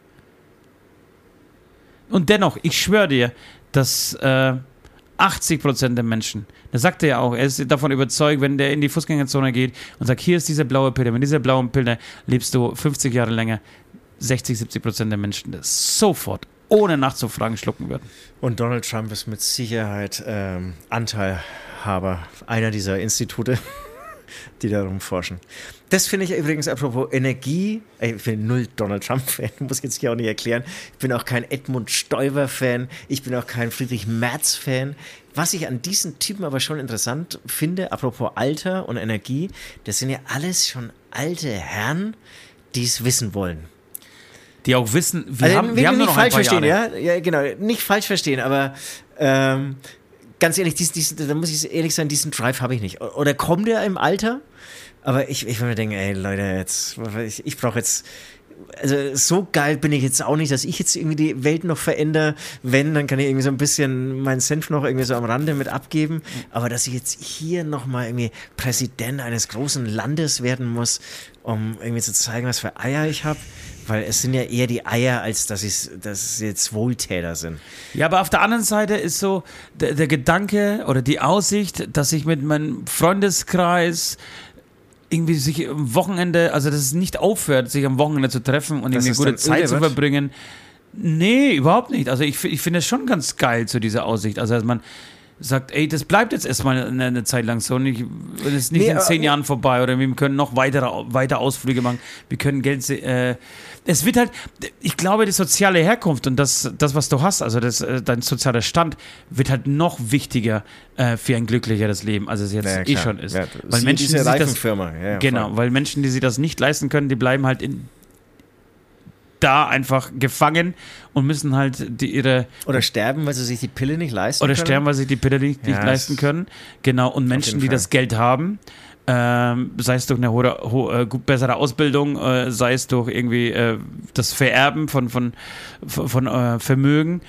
S3: Und dennoch, ich schwöre dir, dass 80% der Menschen, das sagt er ja auch, er ist davon überzeugt, wenn der in die Fußgängerzone geht und sagt, hier ist diese blaue Pille, mit dieser blauen Pille lebst du 50 Jahre länger, 60-70% der Menschen das sofort, ohne nachzufragen, schlucken würden.
S2: Und Donald Trump ist mit Sicherheit Anteilhaber einer dieser Institute, die darum forschen. Das finde ich übrigens, apropos Energie, ich bin null Donald Trump-Fan, muss ich jetzt hier auch nicht erklären. Ich bin auch kein Edmund Stoiber-Fan, ich bin auch kein Friedrich Merz-Fan. Was ich an diesen Typen aber schon interessant finde, apropos Alter und Energie, das sind ja alles schon alte Herren, die es wissen wollen.
S3: Die auch wissen, wir haben nur noch
S2: falsch
S3: ein paar
S2: verstehen,
S3: Jahre.
S2: Ja, genau, nicht falsch verstehen, aber ganz ehrlich, da muss ich ehrlich sein, diesen Drive habe ich nicht. Oder kommt der im Alter? Aber ich würde mir denken, ey Leute, jetzt, ich brauche jetzt, also so geil bin ich jetzt auch nicht, dass ich jetzt irgendwie die Welt noch verändere. Wenn, dann kann ich irgendwie so ein bisschen meinen Senf noch irgendwie so am Rande mit abgeben. Aber dass ich jetzt hier nochmal irgendwie Präsident eines großen Landes werden muss, um irgendwie zu zeigen, was für Eier ich habe. Weil es sind ja eher die Eier, als dass es jetzt Wohltäter sind.
S3: Ja, aber auf der anderen Seite ist so der Gedanke oder die Aussicht, dass ich mit meinem Freundeskreis irgendwie sich am Wochenende, also dass es nicht aufhört, sich am Wochenende zu treffen und irgendwie gute Zeit zu verbringen. Nee, überhaupt nicht. Also ich finde es schon ganz geil, so diese Aussicht. Also dass man sagt, ey, das bleibt jetzt erstmal eine Zeit lang so. Das ist nicht in 10 Jahren vorbei oder wir können noch weiter Ausflüge machen. Wir können Geld es wird halt, ich glaube, die soziale Herkunft und das was du hast, also dein sozialer Stand, wird halt noch wichtiger für ein glücklicheres Leben, als es jetzt schon ist.
S2: Ja,
S3: weil Menschen,
S2: diese Reifenfirma.
S3: Weil Menschen, die sich das nicht leisten können, die bleiben halt da einfach gefangen und müssen halt ihre...
S2: Oder sterben, weil sie sich die Pille nicht leisten können.
S3: Oder sterben, weil sie die Pille nicht leisten können. Genau, und Menschen, die das Geld haben, sei es durch eine bessere Ausbildung, sei es durch irgendwie das Vererben von Vermögen,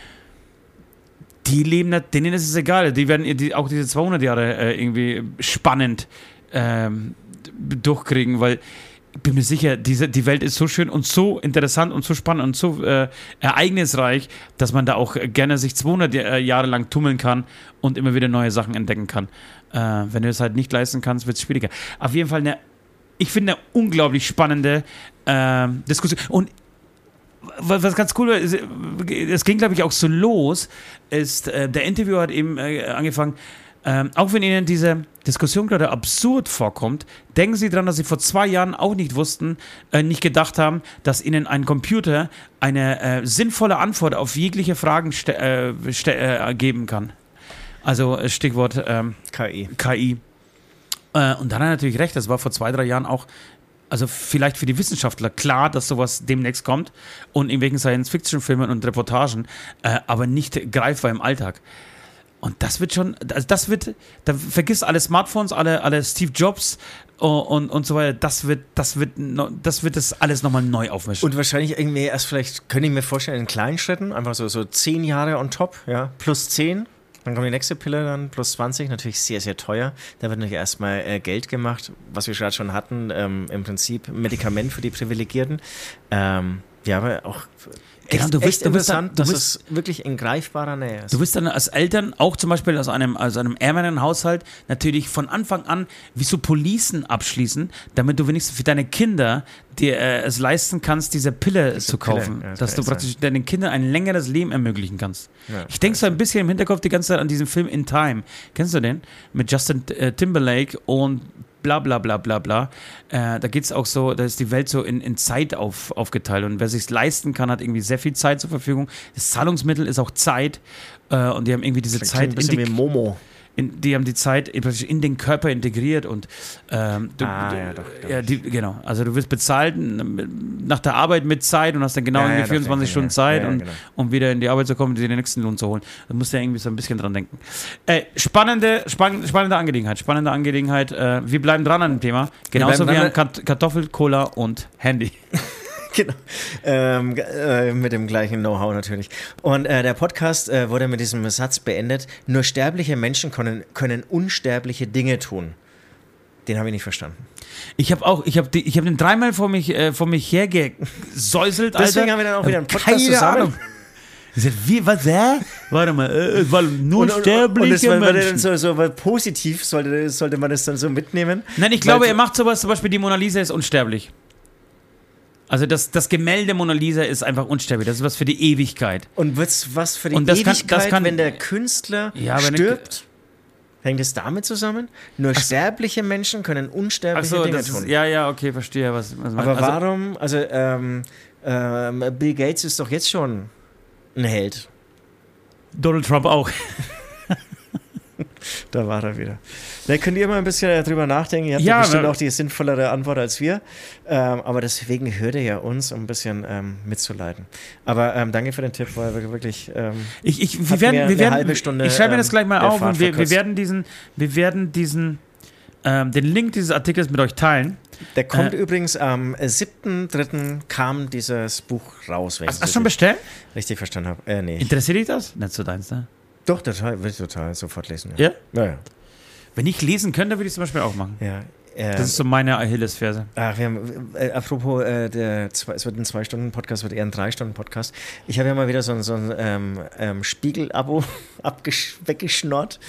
S3: die leben, denen ist es egal. Die werden auch diese 200 Jahre irgendwie spannend durchkriegen, weil ich bin mir sicher, die Welt ist so schön und so interessant und so spannend und so ereignisreich, dass man da auch gerne sich 200 Jahre lang tummeln kann und immer wieder neue Sachen entdecken kann. Wenn du es halt nicht leisten kannst, wird es schwieriger. Auf jeden Fall ich finde eine unglaublich spannende Diskussion. Und was ganz cool war, es ging, glaube ich, auch so los, ist, der Interviewer hat eben angefangen, auch wenn Ihnen diese Diskussion gerade absurd vorkommt, denken Sie daran, dass Sie vor 2 Jahren auch nicht gedacht haben, dass Ihnen ein Computer eine sinnvolle Antwort auf jegliche Fragen geben kann. Also Stichwort KI. Und dann hat er natürlich recht, das war vor 2-3 Jahren auch, also vielleicht für die Wissenschaftler klar, dass sowas demnächst kommt und in irgendwelchen Science-Fiction-Filmen und Reportagen, aber nicht greifbar im Alltag. Und das wird schon, also da vergiss alle Smartphones, alle Steve Jobs und so weiter, das wird das alles nochmal neu aufmischen.
S2: Und wahrscheinlich irgendwie erst vielleicht, könnte ich mir vorstellen, in kleinen Schritten, einfach so 10 Jahre on top, ja, plus 10, dann kommt die nächste Pille, dann plus 20, natürlich sehr, sehr teuer. Da wird natürlich erstmal Geld gemacht, was wir gerade schon hatten, im Prinzip Medikament für die Privilegierten. Ja, aber auch...
S3: Genau,
S2: echt interessant, dass es wirklich in greifbarer Nähe ist.
S3: Du wirst dann als Eltern, auch zum Beispiel aus einem ärmeren Haushalt, natürlich von Anfang an wie so Policen abschließen, damit du wenigstens für deine Kinder dir es leisten kannst, diese Pille zu kaufen. Ja, dass du praktisch deinen Kindern ein längeres Leben ermöglichen kannst. Ja, ich denke so ein bisschen im Hinterkopf die ganze Zeit an diesen Film In Time. Kennst du den? Mit Justin Timberlake und bla bla bla bla bla. Da geht es auch so, da ist die Welt so in Zeit aufgeteilt und wer sich leisten kann, hat irgendwie sehr viel Zeit zur Verfügung. Das Zahlungsmittel ist auch Zeit und die haben irgendwie diese Zeit
S2: ein bisschen wie Momo.
S3: Die haben die Zeit in den Körper integriert und genau. Also du wirst bezahlt nach der Arbeit mit Zeit und hast dann genau 24 Stunden Zeit, um wieder in die Arbeit zu kommen und dir den nächsten Lohn zu holen. Da musst du ja irgendwie so ein bisschen dran denken. Spannende Angelegenheit. Wir bleiben dran an dem Thema. Genauso wie an Kartoffel, Cola und Handy.
S2: Genau, mit dem gleichen Know-how natürlich. Und der Podcast wurde mit diesem Satz beendet: Nur sterbliche Menschen können unsterbliche Dinge tun. Den habe ich nicht verstanden.
S3: Ich habe den dreimal vor mich hergesäuselt, Alter.
S2: Deswegen haben wir dann auch wieder einen Podcast
S3: keine
S2: zusammen.
S3: Ahnung. Wie, was, Warte mal, es war nur sterbliche Menschen.
S2: So positiv sollte man das dann so mitnehmen.
S3: Nein, ich glaube, er macht sowas, zum Beispiel die Mona Lisa ist unsterblich. Also das Gemälde Mona Lisa ist einfach unsterblich. Das ist was für die Ewigkeit.
S2: Und was für die Ewigkeit, wenn der Künstler stirbt? Hängt es damit zusammen? Nur sterbliche Menschen können unsterbliche Dinge tun.
S3: Okay, verstehe. Was
S2: aber warum? Also Bill Gates ist doch jetzt schon ein Held.
S3: Donald Trump auch.
S2: Da war er wieder. Da könnt ihr mal ein bisschen drüber nachdenken. Ihr habt ja bestimmt auch die sinnvollere Antwort als wir. Aber deswegen hört ihr ja uns, um ein bisschen mitzuleiten. Aber danke für den Tipp, weil wir wirklich wir werden eine halbe Stunde.
S3: Ich schreibe mir das gleich mal auf und wir werden den Link dieses Artikels mit euch teilen.
S2: Der kommt übrigens am 7.3. kam dieses Buch raus.
S3: Hast du schon bestellt?
S2: Richtig verstanden habe. Nee.
S3: Interessiert dich das? Nicht so deins, ne?
S2: Doch, total, will ich total sofort lesen.
S3: Ja?
S2: Ja.
S3: Wenn ich lesen könnte, würde ich es zum Beispiel auch machen.
S2: Ja.
S3: Das ist so meine Achillesferse.
S2: Ach, wir haben, apropos, es wird ein 2-Stunden-Podcast, wird eher ein 3-Stunden-Podcast. Ich habe ja mal wieder so ein Spiegel-Abo weggeschnort.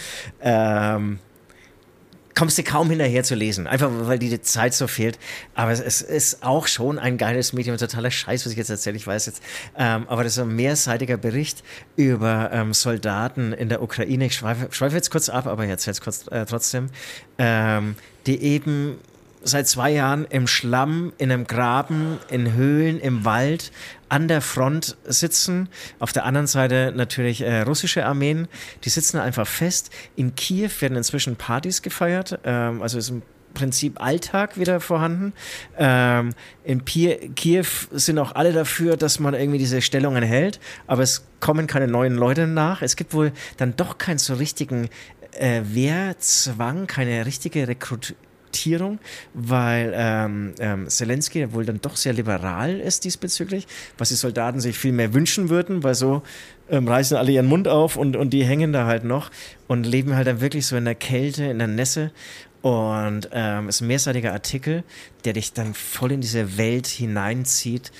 S2: Kommst du kaum hinterher zu lesen, einfach weil die Zeit so fehlt. Aber es ist auch schon ein geiles Medium, totaler Scheiß, was ich jetzt erzähle, ich weiß jetzt. Aber das ist ein mehrseitiger Bericht über Soldaten in der Ukraine. Ich schweife jetzt kurz ab, aber ich erzähle es kurz trotzdem. Die eben seit 2 Jahren im Schlamm, in einem Graben, in Höhlen, im Wald an der Front sitzen. Auf der anderen Seite natürlich russische Armeen. Die sitzen einfach fest. In Kiew werden inzwischen Partys gefeiert. Also ist im Prinzip Alltag wieder vorhanden. In Kiew sind auch alle dafür, dass man irgendwie diese Stellungen hält. Aber es kommen keine neuen Leute nach. Es gibt wohl dann doch keinen so richtigen Wehrzwang, keine richtige Rekrutierung, weil Zelensky wohl dann doch sehr liberal ist diesbezüglich, was die Soldaten sich viel mehr wünschen würden, weil so reißen alle ihren Mund auf und die hängen da halt noch und leben halt dann wirklich so in der Kälte, in der Nässe. Und es ist ein mehrseitiger Artikel, der dich dann voll in diese Welt hineinzieht.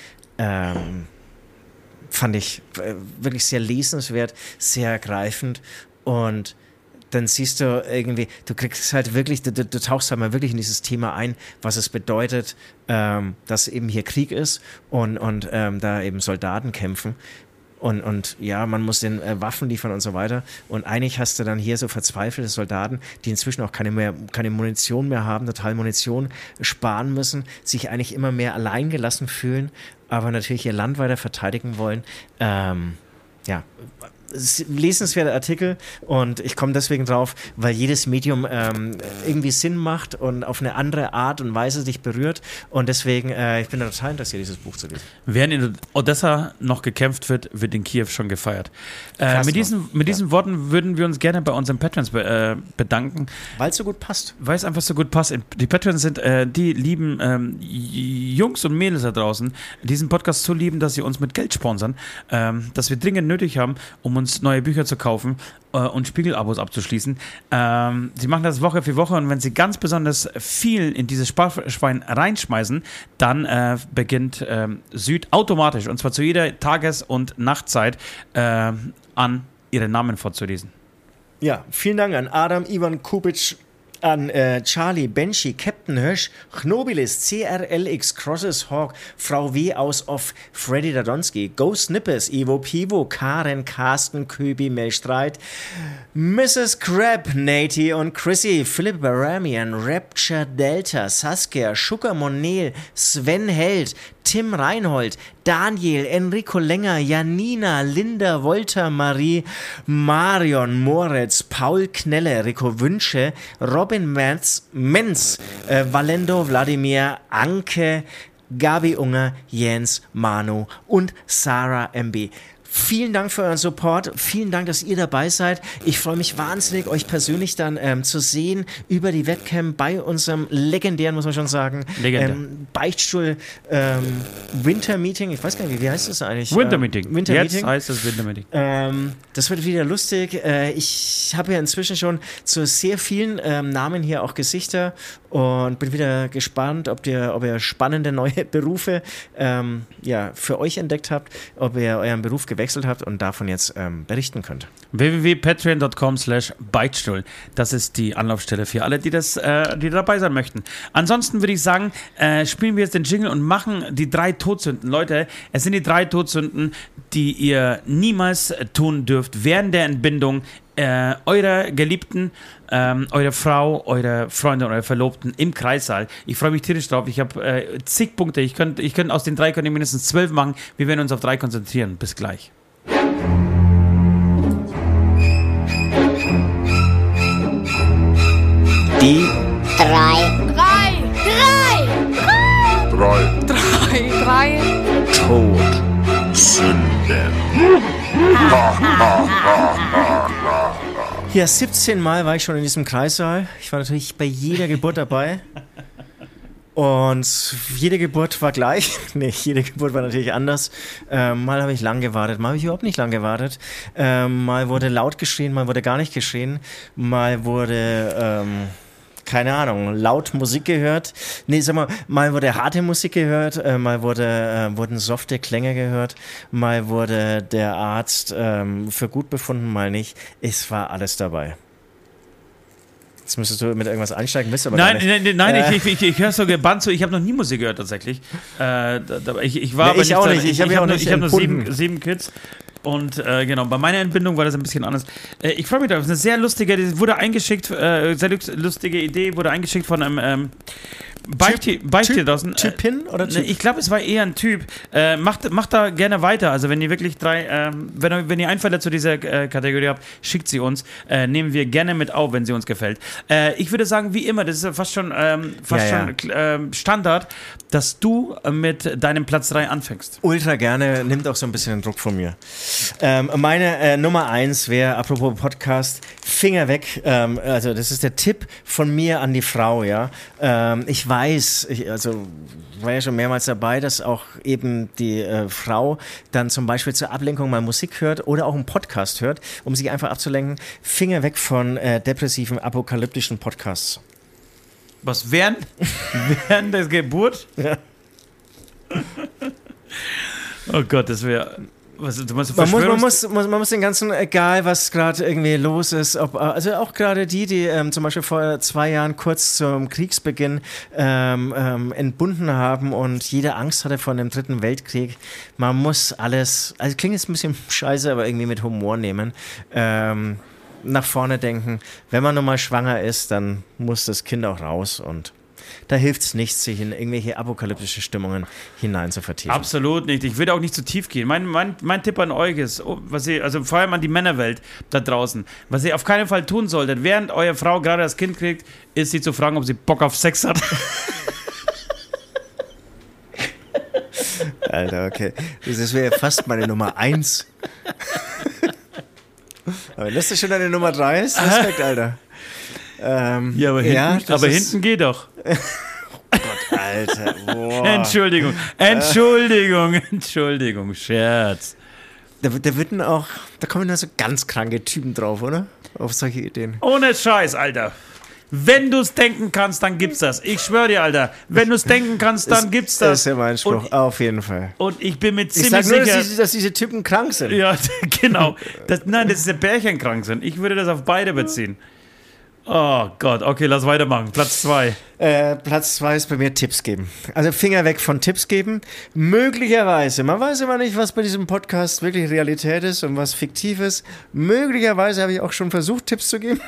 S2: Fand ich wirklich sehr lesenswert, sehr ergreifend. Und dann siehst du irgendwie, du kriegst halt wirklich, du tauchst halt mal wirklich in dieses Thema ein, was es bedeutet, dass eben hier Krieg ist und da eben Soldaten kämpfen. Und ja, man muss den Waffen liefern und so weiter. Und eigentlich hast du dann hier so verzweifelte Soldaten, die inzwischen auch keine Munition mehr haben, total Munition sparen müssen, sich eigentlich immer mehr alleingelassen fühlen, aber natürlich ihr Land weiter verteidigen wollen. Ja, lesenswerter Artikel und ich komme deswegen drauf, weil jedes Medium irgendwie Sinn macht und auf eine andere Art und Weise dich berührt und deswegen, ich bin da total interessiert, dieses Buch zu lesen.
S3: Während in Odessa noch gekämpft wird in Kiew schon gefeiert. Mit diesen Worten würden wir uns gerne bei unseren Patrons bedanken.
S2: Weil es so gut passt.
S3: Weil es einfach so gut passt. Die Patrons sind die lieben Jungs und Mädels da draußen, diesen Podcast so lieben, dass sie uns mit Geld sponsern, das wir dringend nötig haben, um uns neue Bücher zu kaufen und Spiegel-Abos abzuschließen. Sie machen das Woche für Woche und wenn sie ganz besonders viel in dieses Sparschwein reinschmeißen, dann beginnt Süd automatisch, und zwar zu jeder Tages- und Nachtzeit, an ihre Namen vorzulesen.
S2: Ja, vielen Dank an Adam, Ivan, Kubic, an Charlie, Banshee, Captain Hirsch, Knobilis, CRLX, Crosses Hawk, Frau W. aus Off, Freddy Dadonski, Ghost Snippers, Ivo Pivo, Karen, Carsten, Köbi, Melstreit, Mrs. Crab, Nati und Chrissy, Philipp Baramian, Rapture Delta, Saskia, Sugar Monel, Sven Held, Tim Reinhold, Daniel, Enrico Länger, Janina, Linda, Wolter, Marie, Marion, Moritz, Paul Knelle, Rico Wünsche, Robin Menz, Valendo, Wladimir, Anke, Gabi Unger, Jens, Manu und Sarah MB. Vielen Dank für euren Support. Vielen Dank, dass ihr dabei seid. Ich freue mich wahnsinnig, euch persönlich dann zu sehen über die Webcam bei unserem legendären, muss man schon sagen, Beichtstuhl Winter Meeting. Ich weiß gar nicht, wie heißt das eigentlich?
S3: Winter Meeting.
S2: Jetzt
S3: Meeting. Heißt es Winter Meeting.
S2: Das wird wieder lustig. Ich habe ja inzwischen schon zu sehr vielen Namen hier auch Gesichter und bin wieder gespannt, ob ihr spannende neue Berufe für euch entdeckt habt, ob ihr euren Beruf gewechselt habt und davon jetzt berichten könnt.
S3: www.patreon.com/Beichtstuhl. Das ist die Anlaufstelle für alle, die dabei sein möchten. Ansonsten würde ich sagen, spielen wir jetzt den Jingle und machen die 3 Todsünden. Leute, es sind die 3 Todsünden, die ihr niemals tun dürft während der Entbindung eurer Geliebten, eure Frau, eure Freunde und eure Verlobten im Kreissaal. Ich freue mich tierisch drauf. Ich habe zig Punkte. Ich könnte aus den 3 mindestens 12 machen. Wir werden uns auf 3 konzentrieren. Bis gleich.
S2: Die
S4: 3
S2: Todsünden. Ja, 17 Mal war ich schon in diesem Kreissaal. Ich war natürlich bei jeder Geburt dabei. Und jede Geburt war gleich. Nee, jede Geburt war natürlich anders. Mal habe ich lang gewartet, mal habe ich überhaupt nicht lang gewartet. Mal wurde laut geschrien, mal wurde gar nicht geschrien. Mal wurde... keine Ahnung, laut Musik gehört. Nee, sag mal wurde harte Musik gehört, mal wurden softe Klänge gehört, mal wurde der Arzt für gut befunden, mal nicht. Es war alles dabei. Jetzt müsstest du mit irgendwas einsteigen, bist aber
S3: nein,
S2: gar nicht.
S3: Nein, ich höre so gebannt zu. Ich habe noch nie Musik gehört, tatsächlich. Ich war aber
S2: ich auch nicht. Ich habe
S3: nur 7 Kids. Und genau, bei meiner Entbindung war das ein bisschen anders. Ich freue mich drauf. Das ist eine sehr lustige, die wurde eingeschickt, sehr lustige Idee, wurde eingeschickt von einem Beichte draußen.
S2: Typin oder Typ?
S3: Ich glaube, es war eher ein Typ. Macht da gerne weiter. Also wenn ihr wirklich 3, wenn ihr Einfälle zu dieser Kategorie habt, schickt sie uns. Nehmen wir gerne mit auf, wenn sie uns gefällt. Ich würde sagen, wie immer, das ist ja fast schon Standard, dass du mit deinem Platz 3 anfängst.
S2: Ultra gerne, nimmt auch so ein bisschen den Druck von mir. Meine Nummer 1 wäre, apropos Podcast, Finger weg. Also das ist der Tipp von mir an die Frau, ja. Ich weiß, war ja schon mehrmals dabei, dass auch eben die Frau dann zum Beispiel zur Ablenkung mal Musik hört oder auch einen Podcast hört, um sich einfach abzulenken. Finger weg von depressiven, apokalyptischen Podcasts.
S3: Was, während der Geburt?
S2: Ja.
S3: Oh Gott, das wäre...
S2: Man muss den ganzen, egal was gerade irgendwie los ist, also auch gerade die zum Beispiel vor 2 Jahren kurz zum Kriegsbeginn entbunden haben und jeder Angst hatte vor dem 3. Weltkrieg, man muss alles, also klingt jetzt ein bisschen scheiße, aber irgendwie mit Humor nehmen, nach vorne denken, wenn man nun mal schwanger ist, dann muss das Kind auch raus und da hilft es nichts, sich in irgendwelche apokalyptische Stimmungen hinein zu vertiefen.
S3: Absolut nicht. Ich würde auch nicht zu tief gehen. Mein Tipp an euch ist, also vor allem an die Männerwelt da draußen, was ihr auf keinen Fall tun solltet, während eure Frau gerade das Kind kriegt, ist sie zu fragen, ob sie Bock auf Sex hat.
S2: Alter, okay. Das wäre fast meine Nummer 1. Aber wenn das schon deine Nummer 3 ist, Respekt, Alter.
S3: Ja, aber hinten geht doch.
S2: Oh Gott, Alter. Boah.
S3: Entschuldigung, Scherz.
S2: Da kommen dann so ganz kranke Typen drauf, oder? Auf solche Ideen.
S3: Ohne Scheiß, Alter. Wenn du es denken kannst, dann gibt's das. Ich schwöre dir, Alter. Wenn du es denken kannst, dann gibt's das.
S2: Das ist ja mein Spruch, auf jeden Fall.
S3: Und ich bin mir ziemlich
S2: sicher... Ich
S3: sicher...
S2: sag nur, dass diese Typen krank sind.
S3: Ja, genau. Das ist der Pärchen krank sind. Ich würde das auf beide beziehen. Oh Gott, okay, lass weitermachen. Platz 2.
S2: Platz 2 ist bei mir Tipps geben. Also Finger weg von Tipps geben. Möglicherweise, man weiß immer nicht, was bei diesem Podcast wirklich Realität ist und was fiktiv ist. Möglicherweise habe ich auch schon versucht, Tipps zu geben.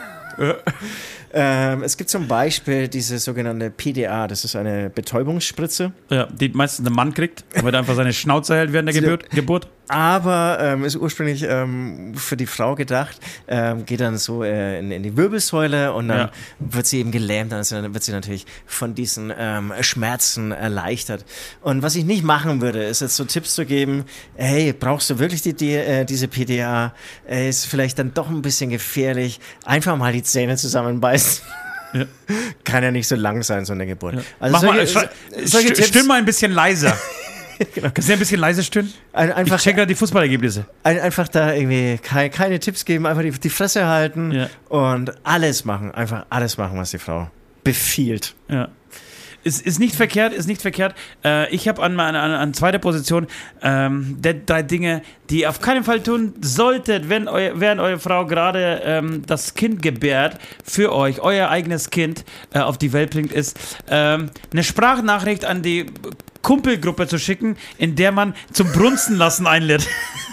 S2: Es gibt zum Beispiel diese sogenannte PDA, das ist eine Betäubungsspritze.
S3: Ja, die meistens ein Mann kriegt, weil er einfach seine Schnauze hält während der Geburt.
S2: Aber ist ursprünglich für die Frau gedacht, geht dann so in die Wirbelsäule und dann wird sie eben gelähmt, dann wird sie natürlich von diesen Schmerzen erleichtert. Und was ich nicht machen würde, ist jetzt so Tipps zu geben, hey, brauchst du wirklich diese PDA? Ist vielleicht dann doch ein bisschen gefährlich. Einfach mal die Zähne zusammenbeißen. Ja. Kann ja nicht so lang sein, so eine Geburt. Ja. Also
S3: solche Tipps, stimmt mal ein bisschen leiser. Genau. Kannst du ein bisschen leise stören?
S2: Einfach,
S3: ich check gerade die Fußballergebnisse.
S2: Einfach da irgendwie keine Tipps geben, einfach die Fresse halten und alles machen. Einfach alles machen, was die Frau befiehlt.
S3: Ja. Ist nicht verkehrt. Ich habe an zweiter Position 3 Dinge, die ihr auf keinen Fall tun solltet, während eure Frau gerade das Kind gebärt, für euch, euer eigenes Kind auf die Welt bringt, ist eine Sprachnachricht an die Kumpelgruppe zu schicken, in der man zum Brunstenlassen einlädt.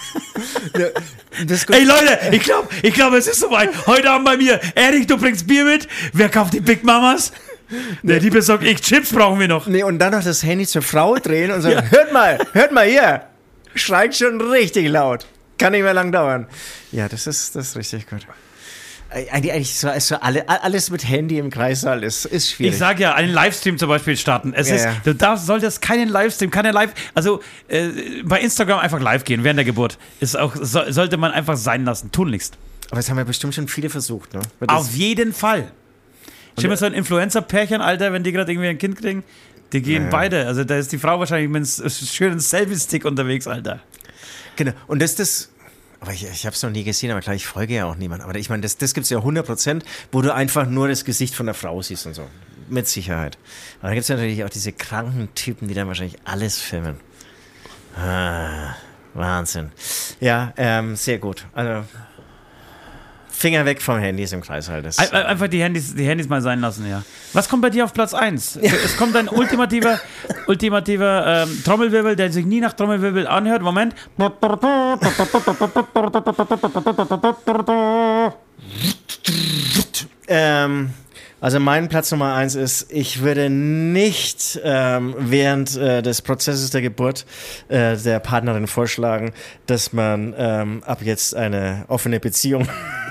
S3: Ey Leute, ich glaube, es ist soweit. Heute Abend bei mir. Erich, du bringst Bier mit. Wer kauft die Big Mamas? Der die besorgt, Chips brauchen wir noch.
S2: Nee, und dann noch das Handy zur Frau drehen und sagen, hört mal hier. Schreit schon richtig laut. Kann nicht mehr lang dauern. Ja, das ist richtig gut. Eigentlich so alles mit Handy im Kreissaal ist schwierig.
S3: Ich sage ja, einen Livestream zum Beispiel starten. Du solltest keinen Livestream, bei Instagram einfach live gehen während der Geburt. Sollte man einfach sein lassen, tunlichst.
S2: Aber das haben ja bestimmt schon viele versucht, ne?
S3: Auf jeden Fall. Stell mir so ein Influencer-Pärchen, Alter, wenn die gerade irgendwie ein Kind kriegen, die gehen beide. Also da ist die Frau wahrscheinlich mit einem schönen Selfie-Stick unterwegs, Alter.
S2: Genau, und aber ich habe es noch nie gesehen, aber klar, ich folge ja auch niemandem. Aber ich meine, das gibt es ja 100%, wo du einfach nur das Gesicht von der Frau siehst und so. Mit Sicherheit. Aber da gibt es natürlich auch diese kranken Typen, die dann wahrscheinlich alles filmen. Wahnsinn. Ja, sehr gut. Also Finger weg vom Handys im Kreißsaal.
S3: Einfach die Handys mal sein lassen, ja. Was kommt bei dir auf Platz 1? Ja. Es kommt ein ultimativer Trommelwirbel, der sich nie nach Trommelwirbel anhört. Moment.
S2: Also mein Platz Nummer 1 ist, ich würde nicht während des Prozesses der Geburt der Partnerin vorschlagen, dass man ab jetzt eine offene Beziehung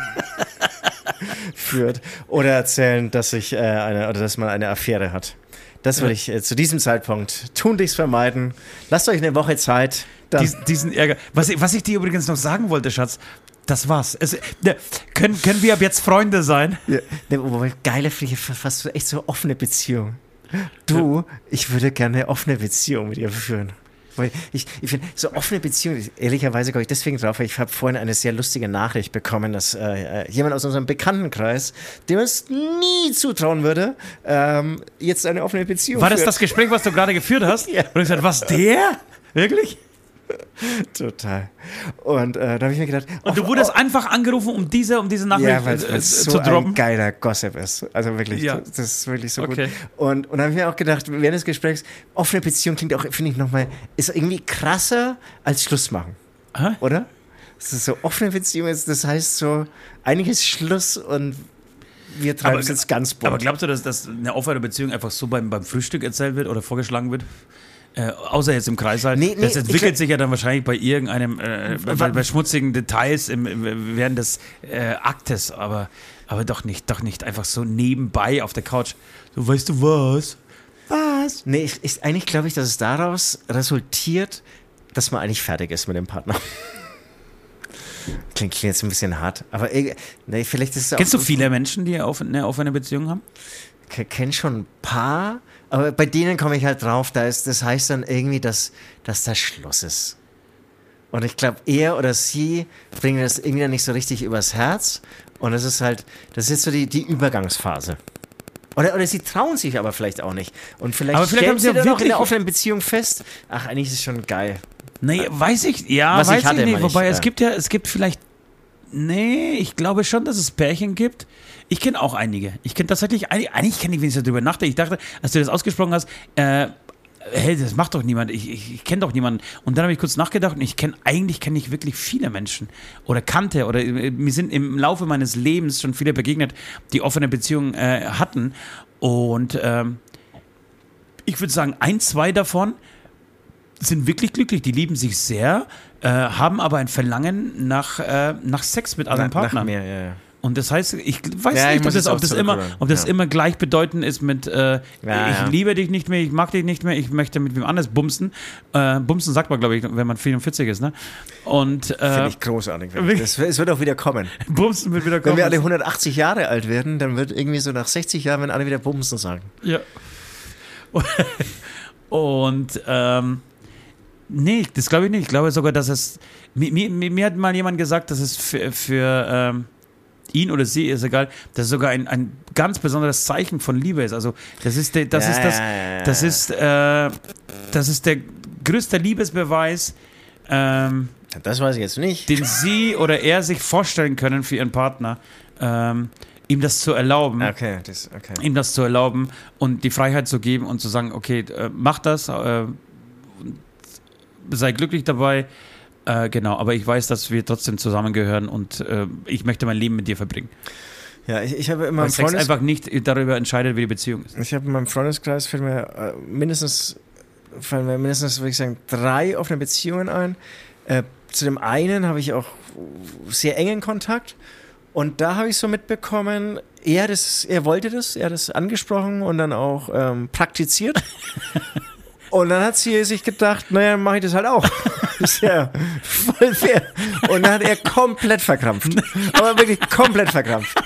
S2: führt oder erzählen, dass dass man eine Affäre hat. Das würde ich zu diesem Zeitpunkt tunlichst vermeiden. Lasst euch eine Woche Zeit.
S3: Diesen Ärger. Was ich dir übrigens noch sagen wollte, Schatz, das war's. Können wir ab jetzt Freunde sein?
S2: Ja, geile, fast echt so offene Beziehung. Ich würde gerne eine offene Beziehung mit ihr führen. Weil ich finde, so offene Beziehungen, ehrlicherweise komme ich deswegen drauf, weil ich habe vorhin eine sehr lustige Nachricht bekommen, dass jemand aus unserem Bekanntenkreis, dem es nie zutrauen würde, jetzt eine offene Beziehung
S3: führt. War das Gespräch, was du gerade geführt hast? Ja. Und ich gesagt, was, der? Wirklich?
S2: Total. Und da habe ich mir gedacht...
S3: Und du wurdest einfach angerufen, um diese Nachricht
S2: so
S3: zu droppen?
S2: Ein geiler Gossip ist. Also wirklich, das ist wirklich so gut. Und da habe ich mir auch gedacht, während des Gesprächs, offene Beziehung klingt auch, finde ich nochmal, ist irgendwie krasser als Schluss machen. Aha. Oder? Das ist so, offene Beziehung ist, das heißt so, einiges Schluss und wir treiben es jetzt ganz bunt.
S3: Aber glaubst du, dass eine offene Beziehung einfach so beim Frühstück erzählt wird oder vorgeschlagen wird? Außer jetzt im Kreißsaal. Das entwickelt sich ja dann wahrscheinlich bei irgendeinem, bei schmutzigen Details während des Aktes, aber doch nicht einfach so nebenbei auf der Couch. So, weißt du was?
S2: Was? Nee, eigentlich glaube ich, dass es daraus resultiert, dass man eigentlich fertig ist mit dem Partner. Klingt jetzt ein bisschen hart, aber vielleicht ist es auch...
S3: Kennst du viele Menschen, die eine offene Beziehung haben?
S2: Ich kenne schon ein paar, aber bei denen komme ich halt drauf, das heißt dann irgendwie, dass das Schluss ist. Und ich glaube, er oder sie bringen das irgendwie dann nicht so richtig übers Herz und das ist jetzt so die Übergangsphase. Oder sie trauen sich aber vielleicht auch nicht. Und vielleicht stellen sie dann auch in der offenen Beziehung fest, ach, eigentlich ist es schon geil.
S3: Nee, weiß ich nicht. Wobei es gibt vielleicht Nee, ich glaube schon, dass es Pärchen gibt. Ich kenne auch einige. Ich kenne tatsächlich, eigentlich kenne ich, wenn ich darüber nachdenke. Ich dachte, als du das ausgesprochen hast, hey, das macht doch niemand. Ich kenne doch niemanden. Und dann habe ich kurz nachgedacht und eigentlich kenne ich wirklich viele Menschen oder kannte oder mir sind im Laufe meines Lebens schon viele begegnet, die offene Beziehungen hatten. Und ich würde sagen, 1, 2 davon sind wirklich glücklich. Die lieben sich sehr, haben aber ein Verlangen nach Sex mit anderen Partnern.
S2: Nach mehr, ja.
S3: Und das heißt, ich weiß nicht, ob das immer gleichbedeutend ist mit ich liebe dich nicht mehr, ich mag dich nicht mehr, ich möchte mit wem anders bumsen. Bumsen sagt man, glaube ich, wenn man 44 ist, ne? Und
S2: finde ich großartig. Es wird auch wieder kommen.
S3: Bumsen wird wieder kommen.
S2: Wenn wir alle 180 Jahre alt werden, dann wird irgendwie so nach 60 Jahren, wenn alle wieder Bumsen sagen.
S3: Ja. Und nee, das glaube ich nicht. Ich glaube sogar, dass es mir hat mal jemand gesagt, dass es für ihn oder sie, ist egal, dass es sogar ein ganz besonderes Zeichen von Liebe ist. Also das ist der größte Liebesbeweis,
S2: das weiß ich jetzt nicht,
S3: den sie oder er sich vorstellen können für ihren Partner, ihm das zu erlauben.
S2: Okay.
S3: Ihm das zu erlauben und die Freiheit zu geben und zu sagen, okay, mach das, sei glücklich dabei. Genau, aber ich weiß, dass wir trotzdem zusammengehören und ich möchte mein Leben mit dir verbringen.
S2: Ja, ich habe immer
S3: weil Sex einfach nicht darüber entscheidet, wie die Beziehung ist.
S2: Ich habe in meinem Freundeskreis fällt mir mindestens, würde ich sagen, 3 offene Beziehungen ein. Zu dem einen habe ich auch sehr engen Kontakt und da habe ich so mitbekommen, er wollte das, er hat das angesprochen und dann auch praktiziert. Und dann hat sie sich gedacht, naja, dann mache ich das halt auch. Ist ja voll fair. Und dann hat er komplett verkrampft. Aber wirklich komplett verkrampft.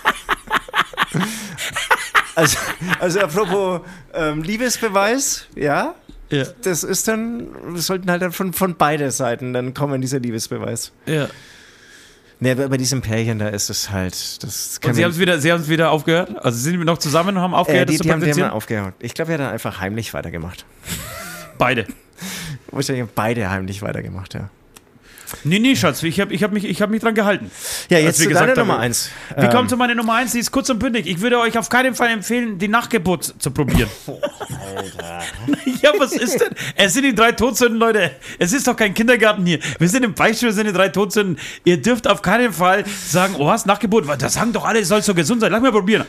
S2: Also apropos Liebesbeweis, ja. Das ist dann, das sollten halt dann von beiden Seiten dann kommen, dieser Liebesbeweis.
S3: Ja.
S2: Ne, aber bei diesem Pärchen, da ist es halt. Das
S3: und sie haben es wieder aufgehört? Also sind wir noch zusammen und haben aufgehört, das zu praktizieren?
S2: Die haben aufgehört. Ich glaube, er hat dann einfach heimlich weitergemacht.
S3: Beide.
S2: Wahrscheinlich beide heimlich weitergemacht, ja.
S3: Nee, Schatz, ich hab mich dran gehalten.
S2: Ja, jetzt zu deiner Nummer 1.
S3: Wir kommen zu meiner Nummer 1, die ist kurz und bündig. Ich würde euch auf keinen Fall empfehlen, die Nachgeburt zu probieren.
S2: Alter.
S3: Ja, was ist denn? Es sind die 3 Todsünden, Leute. Es ist doch kein Kindergarten hier. Wir sind im Beichtstuhl, es sind die 3 Todsünden. Ihr dürft auf keinen Fall sagen, oh, hast Nachgeburt? Das sagen doch alle, es soll so gesund sein. Lass mal probieren.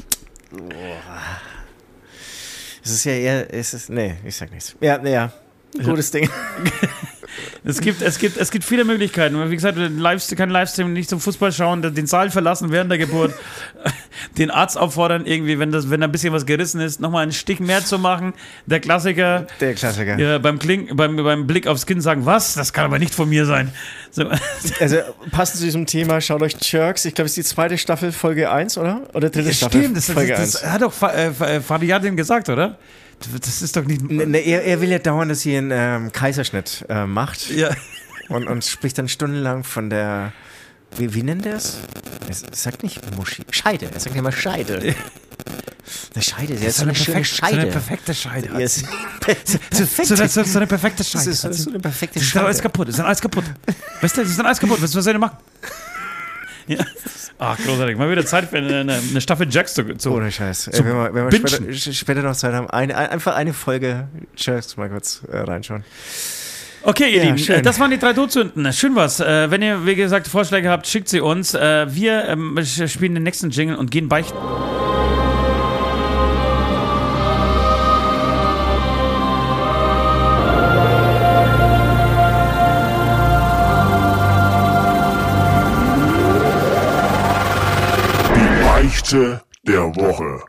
S2: Es ist ja eher, nee, ich sag nichts. Ja, gutes Ding.
S3: Es gibt viele Möglichkeiten. Wie gesagt, kein Livestream, nicht zum Fußball schauen, den Saal verlassen während der Geburt, den Arzt auffordern, irgendwie, wenn da ein bisschen was gerissen ist, nochmal einen Stich mehr zu machen. Der Klassiker. Ja, beim Blick aufs Kind sagen, was? Das kann aber nicht von mir sein. So.
S2: Also passend zu diesem Thema, schaut euch Jerks, ich glaube, es ist die 2. Staffel, Folge 1, oder? Oder 3. Staffel,
S3: Folge 1. Das hat doch Fadiadin gesagt, oder? Das ist doch nicht.
S2: Er will ja dauernd, dass sie einen Kaiserschnitt macht.
S3: Ja.
S2: Und spricht dann stundenlang von der. Wie nennt er es? Er sagt nicht Muschi. Scheide. Er sagt immer Scheide. Eine Scheide. Er ist so eine schöne Scheide.
S3: So eine perfekte Scheide.
S2: Yes.
S3: So eine perfekte Scheide.
S2: Das ist so eine perfekte Scheide.
S3: Ist dann alles kaputt. Weißt du, das ist dann alles kaputt. Was soll ich machen? Ja. Ach, großartig. Mal wieder Zeit für eine Staffel Jerks zu
S2: ohne Scheiß. Wenn wir später noch Zeit haben, einfach eine Folge Jerks mal kurz reinschauen.
S3: Okay, ihr Lieben, schön. Das waren die 3 Todsünden. Schön was. Wenn ihr, wie gesagt, Vorschläge habt, schickt sie uns. Wir spielen den nächsten Jingle und gehen beichten.
S1: Der Woche.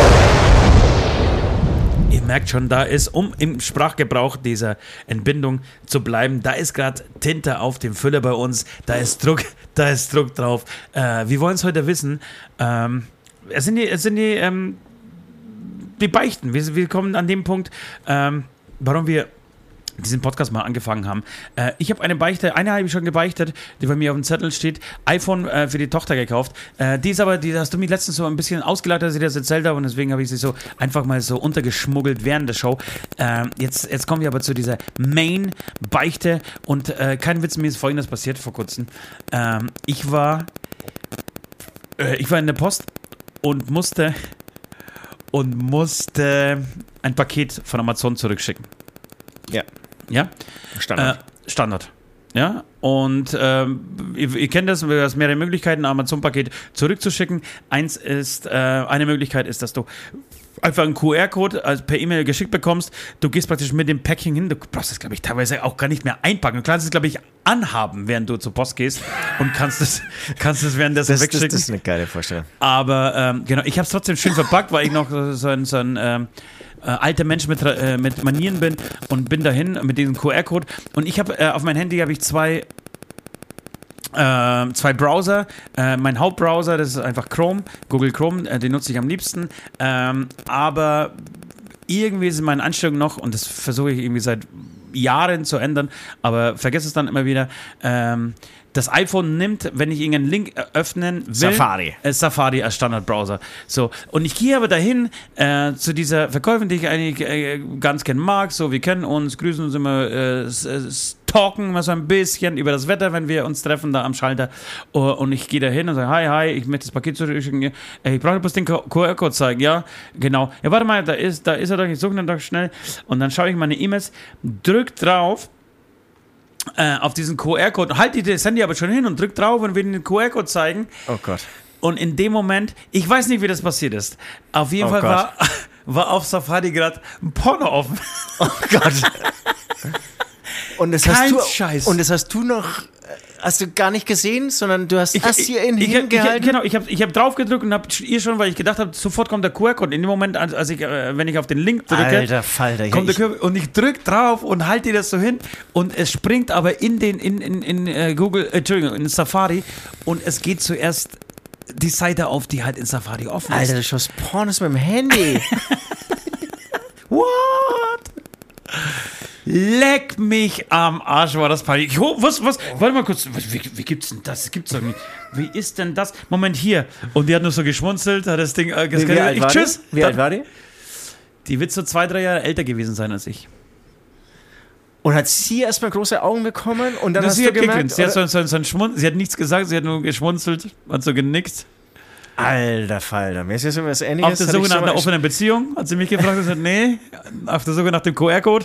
S3: Ihr merkt schon, da ist, um im Sprachgebrauch dieser Entbindung zu bleiben, da ist gerade Tinte auf dem Füller bei uns, da ist Druck drauf. Wir wollen es heute wissen. Es sind die Beichten. Wir kommen an dem Punkt, warum wir diesen Podcast mal angefangen haben. Ich habe eine Beichte, eine habe ich schon gebeichtet, die bei mir auf dem Zettel steht, iPhone für die Tochter gekauft. Die hast du mich letztens so ein bisschen ausgelacht, als ich das erzählt habe und deswegen habe ich sie so einfach mal so untergeschmuggelt während der Show. Jetzt kommen wir aber zu dieser Main-Beichte und kein Witz, mir ist Folgendes passiert vor kurzem. Ich war in der Post und musste ein Paket von Amazon zurückschicken. Ja? Standard. Ja, und ihr kennt das, du hast mehrere Möglichkeiten, ein Amazon-Paket zurückzuschicken. Eine Möglichkeit ist, dass du einfach einen QR-Code per E-Mail geschickt bekommst. Du gehst praktisch mit dem Packing hin. Du brauchst das, glaube ich, teilweise auch gar nicht mehr einpacken. Du kannst es, glaube ich, anhaben, während du zur Post gehst und kannst es währenddessen wegschicken.
S2: Das ist eine geile Vorstellung.
S3: Aber genau, ich habe es trotzdem schön verpackt, weil ich noch so ein alter Mensch mit Manieren bin und bin dahin mit diesem QR-Code und ich habe auf mein Handy habe ich zwei Browser. Mein Hauptbrowser, das ist einfach Chrome, Google Chrome, den nutze ich am liebsten, aber irgendwie sind meine Einstellungen noch, und das versuche ich irgendwie seit Jahren zu ändern, aber vergesse es dann immer wieder, das iPhone nimmt, wenn ich irgendeinen Link öffnen will, Safari als Standardbrowser. So, und ich gehe aber dahin zu dieser Verkäuferin, die ich eigentlich ganz gerne mag. So, wir kennen uns, grüßen uns immer, talken immer so ein bisschen über das Wetter, wenn wir uns treffen da am Schalter. Und ich gehe dahin und sage, hi, ich möchte das Paket zurückschicken. Ich brauche bloß den QR-Code zeigen. Ja, genau. Ja, warte mal, da ist er doch, ich suche ihn doch schnell. Und dann schaue ich meine E-Mails, drück drauf, auf diesen QR-Code, halte das Handy aber schon hin und drück drauf und will den QR-Code zeigen.
S2: Oh Gott.
S3: Und in dem Moment, ich weiß nicht, wie das passiert ist. Auf jeden Fall war auf Safari gerade ein Porno offen.
S2: Oh Gott. Und das hast du gar nicht gesehen, sondern du hast erst hier hingehalten?
S3: Genau, ich hab drauf gedrückt und habe ihr schon, weil ich gedacht habe, sofort kommt der QR-Code. In dem Moment, wenn ich auf den Link drücke,
S2: Alter Falter,
S3: kommt der QR-Code und ich drücke drauf und halte das so hin und es springt aber in Safari und es geht zuerst die Seite auf, die halt in Safari offen ist.
S2: Alter, du schaust Pornos mit dem Handy.
S3: What? Leck mich am Arsch, war das peinlich. Was? Warte mal kurz. Wie gibt's denn das? Das gibt's doch nicht. Wie ist denn das? Moment, hier. Und die hat nur so geschmunzelt, hat das Ding
S2: Wie alt war die?
S3: Die wird so 2-3 Jahre älter gewesen sein als ich.
S2: Und hat sie erstmal große Augen bekommen und dann hast
S3: sie
S2: du
S3: hat
S2: gemerkt...
S3: Sie hat nichts gesagt, sie hat nur geschmunzelt, hat so genickt.
S2: Alter Falter, mir ist ja so was Ähnliches.
S3: Auf der Suche nach einer offenen Beziehung hat sie mich gefragt und gesagt, nee. Auf der Suche nach dem QR-Code.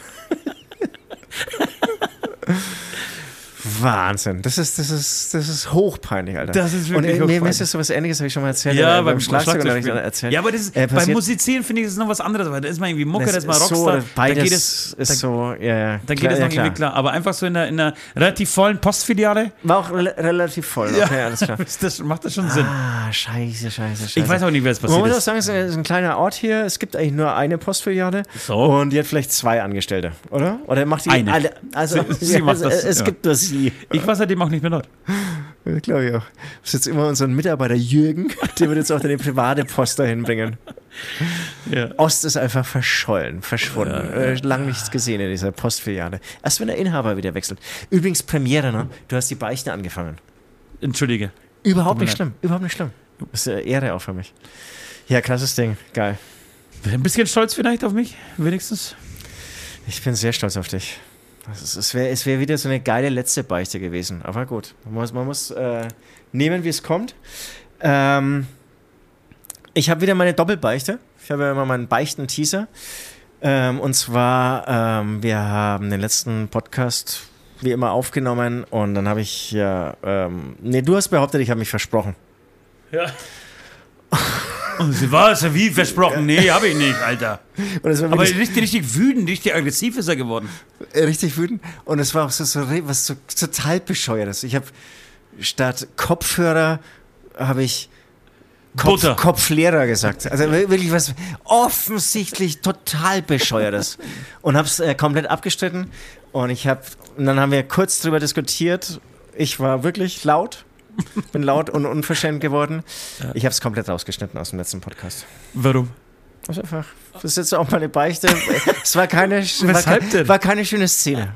S2: Wahnsinn, das ist hochpeinlich, Alter.
S3: Das ist wirklich
S2: hochpeinlich. Mir ist das so was Ähnliches, habe ich schon mal erzählt.
S3: Ja, beim
S2: Schlagzeug
S3: erzählt. Ja, aber das ist, beim Musizieren finde ich das noch was anderes, weil da ist man irgendwie Mucke, da ist man Rockstar.
S2: Beides ist so, ja.
S3: Da geht es noch irgendwie klar. Aber einfach so in einer relativ vollen Postfiliale.
S2: War auch relativ voll, okay,
S3: ja,
S2: alles klar.
S3: Macht das schon Sinn.
S2: Scheiße.
S3: Ich weiß auch nicht, wer es passiert ist.
S2: Man muss auch sagen, es ist ein kleiner Ort hier. Es gibt eigentlich nur eine Postfiliale.
S3: So.
S2: Und die hat vielleicht 2 Angestellte, oder? Oder macht die
S3: eine?
S2: Alle? Also,
S3: sie macht das.
S2: Es gibt nur sie.
S3: Ich war seitdem auch nicht mehr dort.
S2: Das glaube ich auch. Das ist jetzt immer unseren Mitarbeiter Jürgen, der wird jetzt auch deine private Post dahin bringen.
S3: Ja.
S2: Ost ist einfach verschwunden. Lang nichts gesehen in dieser Postfiliale. Erst wenn der Inhaber wieder wechselt. Übrigens Premiere, ne? Du hast die Beichten angefangen.
S3: Entschuldige.
S2: Überhaupt nicht schlimm. Das ist eine Ehre auch für mich. Ja, krasses Ding. Geil.
S3: Ein bisschen stolz vielleicht auf mich, wenigstens.
S2: Ich bin sehr stolz auf dich. Es wär wieder so eine geile letzte Beichte gewesen. Aber gut, man muss nehmen, wie es kommt. Ich habe wieder meine Doppelbeichte. Ich habe ja immer meinen Beichten-Teaser. Und zwar, wir haben den letzten Podcast wie immer aufgenommen und dann habe ich ja... du hast behauptet, ich habe mich versprochen.
S3: Ja. Und sie war es ja wie versprochen. Nee, habe ich nicht, Alter. Aber richtig wütend, richtig aggressiv ist er geworden.
S2: Richtig wütend. Und es war auch so was so total Bescheuertes. Ich habe statt Kopfhörer habe ich Kopflehrer gesagt. Also wirklich was offensichtlich total Bescheuertes. Und habe es komplett abgestritten. Und dann haben wir kurz drüber diskutiert. Ich war wirklich laut. Bin laut und unverschämt geworden. Ja. Ich habe es komplett rausgeschnitten aus dem letzten Podcast.
S3: Warum?
S2: Also einfach, das ist jetzt auch mal eine Beichte. Es war keine schöne Szene.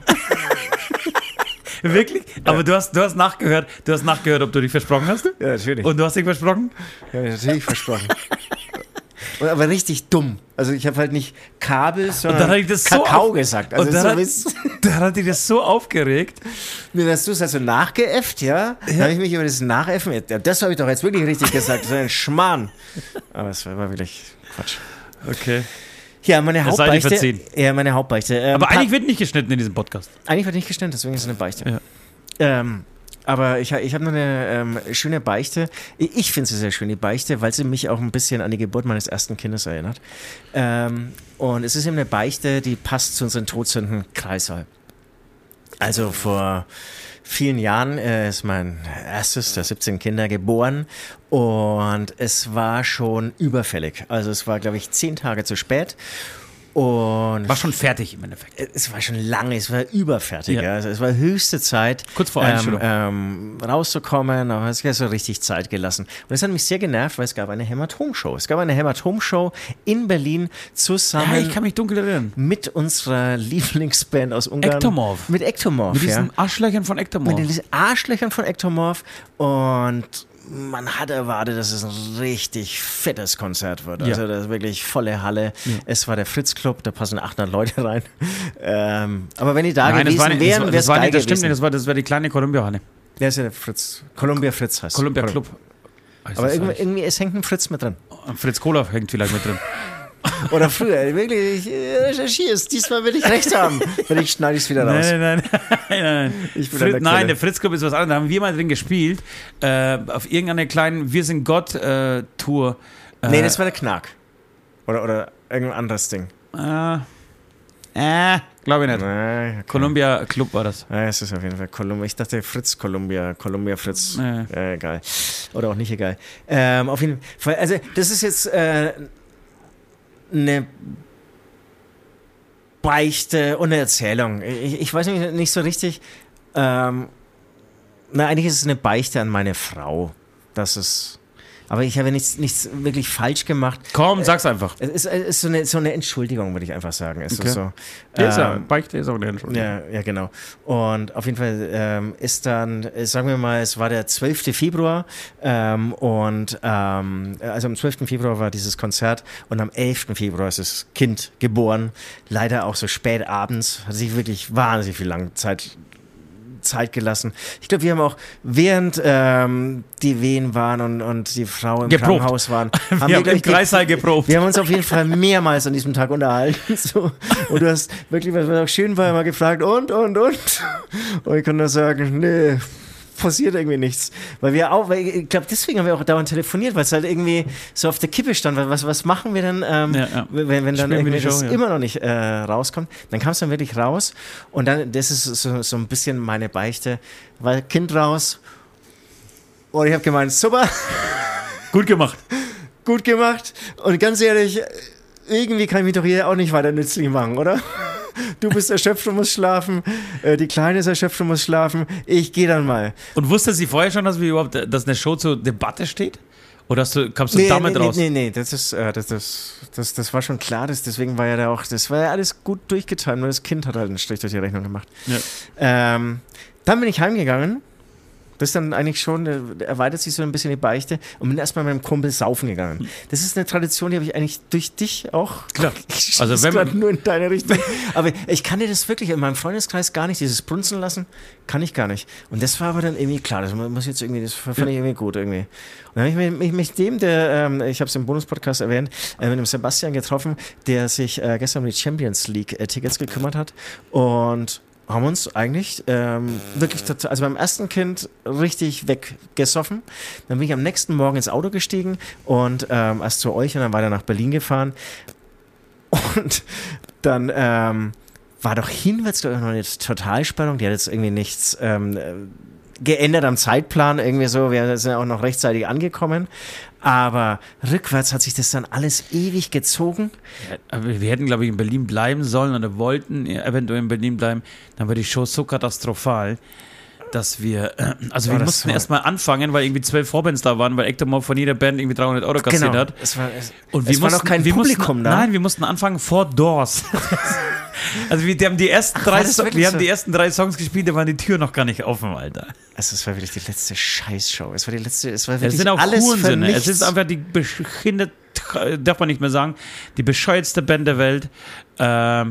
S3: Wirklich? Aber du hast nachgehört, ob du dich versprochen hast?
S2: Ja, natürlich.
S3: Und du hast dich versprochen?
S2: Ja, natürlich versprochen. Aber richtig dumm. Also ich habe halt nicht Kabel, sondern Kakao gesagt. Also
S3: da hat dich das so aufgeregt.
S2: Nee, hast du es also nachgeäfft, ja? Da habe ich mich über das Nachäffen, das habe ich doch jetzt wirklich richtig gesagt, das ist ein Schmarrn. Aber es war wirklich Quatsch.
S3: Okay.
S2: Ja, meine Hauptbeichte.
S3: Aber eigentlich wird nicht geschnitten in diesem Podcast.
S2: Eigentlich wird nicht geschnitten, deswegen ist es eine Beichte.
S3: Ja.
S2: Aber ich habe noch eine schöne Beichte. Ich finde sie sehr schön, die Beichte, weil sie mich auch ein bisschen an die Geburt meines ersten Kindes erinnert. Und es ist eben eine Beichte, die passt zu unseren Todsünden Kreissaal. Also vor vielen Jahren ist mein erstes der 17 Kinder geboren und es war schon überfällig. Also es war, glaube ich, 10 Tage zu spät. Und
S3: war schon fertig im Endeffekt.
S2: Es war schon lange, es war überfertig. Ja. Also es war höchste Zeit,
S3: kurz vor Einstellung,
S2: rauszukommen, aber es hat so richtig Zeit gelassen. Und es hat mich sehr genervt, weil es gab eine Hämatom-Show. Es gab eine Hämatom-Show in Berlin zusammen.
S3: Ja, ich kann mich dunkel erinnern.
S2: Mit unserer Lieblingsband aus Ungarn.
S3: Ektomorph.
S2: Mit Ektomorph,
S3: mit diesen Arschlöchern von Ektomorph.
S2: Mit diesen Arschlöchern von Ektomorph. Und man hat erwartet, dass es ein richtig fettes Konzert wird. Also das ist wirklich volle Halle. Ja. Es war der Fritz-Club, da passen 800 Leute rein. Aber wenn die da gewesen wären, wäre es geil gewesen.
S3: Das stimmt nicht, das war die kleine Columbia-Halle.
S2: Der ist ja der Fritz. Columbia Fritz heißt
S3: Columbia Club.
S2: Aber irgendwie, es hängt ein Fritz mit drin.
S3: Fritz Cola hängt vielleicht mit drin.
S2: Oder früher, wirklich, recherchierst, diesmal will ich recht haben. Wenn ich schneide ich es wieder raus.
S3: Nein, der Fritz Club ist was anderes. Da haben wir mal drin gespielt, auf irgendeiner kleinen Wir sind Gott Tour.
S2: Nee, das war der Knack. Oder irgendein anderes Ding.
S3: Glaube ich nicht.
S2: Okay.
S3: Columbia Club war das.
S2: Ja, es ist auf jeden Fall Columbia. Ich dachte Fritz Columbia Fritz. Egal. Oder auch nicht egal. Auf jeden Fall, also das ist jetzt eine Beichte und eine Erzählung. Ich weiß nicht so richtig. Eigentlich ist es eine Beichte an meine Frau. Aber ich habe nichts wirklich falsch gemacht.
S3: Komm, sag's einfach.
S2: Es ist so eine Entschuldigung, würde ich einfach sagen. Es ist so,
S3: Beichte ist auch eine Entschuldigung.
S2: Ja, genau. Und auf jeden Fall ist dann, sagen wir mal, es war der 12. Februar also am 12. Februar war dieses Konzert und am 11. Februar ist das Kind geboren. Leider auch so spät abends, hat sich wirklich wahnsinnig viel lange Zeit gelassen. Ich glaube, wir haben auch, während die Wehen waren und die Frau im Krankenhaus waren,
S3: haben wir im Kreissaal geprobt.
S2: Wir haben uns auf jeden Fall mehrmals an diesem Tag unterhalten. So. Und du hast wirklich, was auch schön war, immer gefragt, und. Und ich kann nur sagen, nee, passiert irgendwie nichts. Weil ich glaube, deswegen haben wir auch dauernd telefoniert, weil es halt irgendwie so auf der Kippe stand. Was machen wir denn, wenn dann irgendwie das immer noch nicht rauskommt? Dann kam es dann wirklich raus und dann, das ist so ein bisschen meine Beichte, weil Kind raus und ich habe gemeint, super.
S3: Gut gemacht.
S2: Und ganz ehrlich, irgendwie kann ich mich doch hier auch nicht weiter nützlich machen, oder? Du bist erschöpft und musst schlafen, die Kleine ist erschöpft und muss schlafen, ich gehe dann mal.
S3: Und wusste sie vorher schon, dass eine Show zur Debatte steht? Oder kamst du damit raus?
S2: Nee, das war schon klar, deswegen war ja das war ja alles gut durchgetan, nur das Kind hat halt einen Strich durch die Rechnung gemacht. Ja. Dann bin ich heimgegangen. Das ist dann eigentlich schon, erweitert sich so ein bisschen die Beichte und bin erstmal mit meinem Kumpel saufen gegangen. Das ist eine Tradition, die habe ich eigentlich durch dich auch.
S3: Klar.
S2: Also wenn nur in deine Richtung. Aber ich kann dir das wirklich in meinem Freundeskreis gar nicht, dieses Brunzen lassen, kann ich gar nicht. Und das war aber dann irgendwie klar, das muss jetzt irgendwie, das fand ich irgendwie gut irgendwie. Und dann habe ich mich mit dem, ich habe es im Bonuspodcast erwähnt, mit dem Sebastian getroffen, der sich gestern um die Champions League Tickets gekümmert hat und haben uns eigentlich wirklich total, also beim ersten Kind richtig weggesoffen. Dann bin ich am nächsten Morgen ins Auto gestiegen und erst zu euch und dann weiter nach Berlin gefahren. Und dann war doch hinwärts noch eine Totalspannung. Die hat jetzt irgendwie nichts geändert am Zeitplan, irgendwie so. Wir sind auch noch rechtzeitig angekommen. Aber rückwärts hat sich das dann alles ewig gezogen.
S3: Ja, aber wir hätten, glaube ich, in Berlin bleiben sollen oder wollten eventuell in Berlin bleiben. Dann war die Show so katastrophal. dass wir, also
S2: Oh,
S3: wir
S2: das
S3: mussten
S2: war-
S3: erstmal anfangen, weil irgendwie 12 Vorbands da waren, weil Ectomorph von jeder Band irgendwie 300 Euro kassiert hat. Und
S2: es war noch kein Publikum da.
S3: Nein, wir mussten anfangen vor Doors. Also wir haben die ersten
S2: war
S3: drei
S2: das
S3: So-
S2: wirklich
S3: wir haben
S2: so?
S3: die ersten 3 Songs gespielt, da waren die Türen noch gar nicht offen, Alter.
S2: Also es war wirklich die letzte Scheißshow. Es war
S3: Es
S2: wirklich
S3: sind auch
S2: alles für
S3: Hurensöhne.
S2: nichts.
S3: Es ist einfach die behindert, darf man nicht mehr sagen, die bescheuertste Band der Welt. Ja.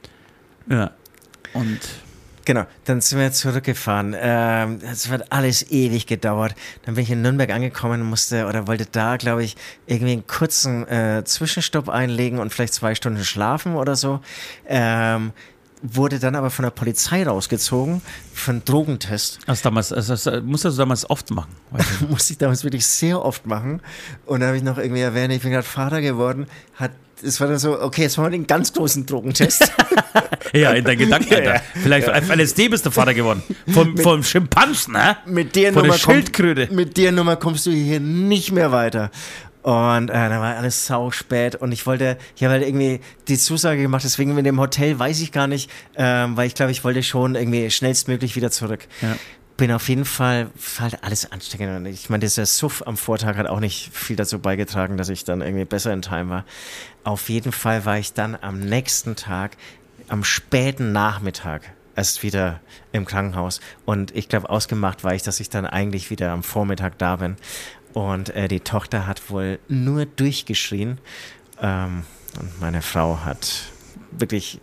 S3: Und
S2: Genau, dann sind wir zurückgefahren. Es hat alles ewig gedauert. Dann bin ich in Nürnberg angekommen und wollte da, glaube ich, irgendwie einen kurzen Zwischenstopp einlegen und vielleicht 2 Stunden schlafen oder so. Wurde dann aber von der Polizei rausgezogen für einen Drogentest.
S3: das musstest du damals oft machen.
S2: Musste ich damals wirklich sehr oft machen. Und da habe ich noch irgendwie erwähnt, ich bin gerade Vater geworden. Es war dann so, okay, jetzt machen wir den ganz großen Drogentest.
S3: Ja, in deinen Gedanken, Alter.
S2: Ja.
S3: Vielleicht auf LSD bist du Vater geworden. Vom Schimpansen, hä?
S2: Mit der
S3: Von der
S2: Nummer
S3: Schildkröte.
S2: mit der Nummer kommst du hier nicht mehr weiter. Und da war alles sau spät und ich habe halt irgendwie die Zusage gemacht, deswegen mit dem Hotel weiß ich gar nicht, weil ich glaube, ich wollte schon irgendwie schnellstmöglich wieder zurück.
S3: Ja.
S2: Bin auf jeden Fall halt alles ansteckend. Und ich meine, dieser Suff am Vortag hat auch nicht viel dazu beigetragen, dass ich dann irgendwie besser in Time war. Auf jeden Fall war ich dann am nächsten Tag, am späten Nachmittag, erst wieder im Krankenhaus. Und ich glaube, ausgemacht war ich, dass ich dann eigentlich wieder am Vormittag da bin. Und die Tochter hat wohl nur durchgeschrien. Und meine Frau hat wirklich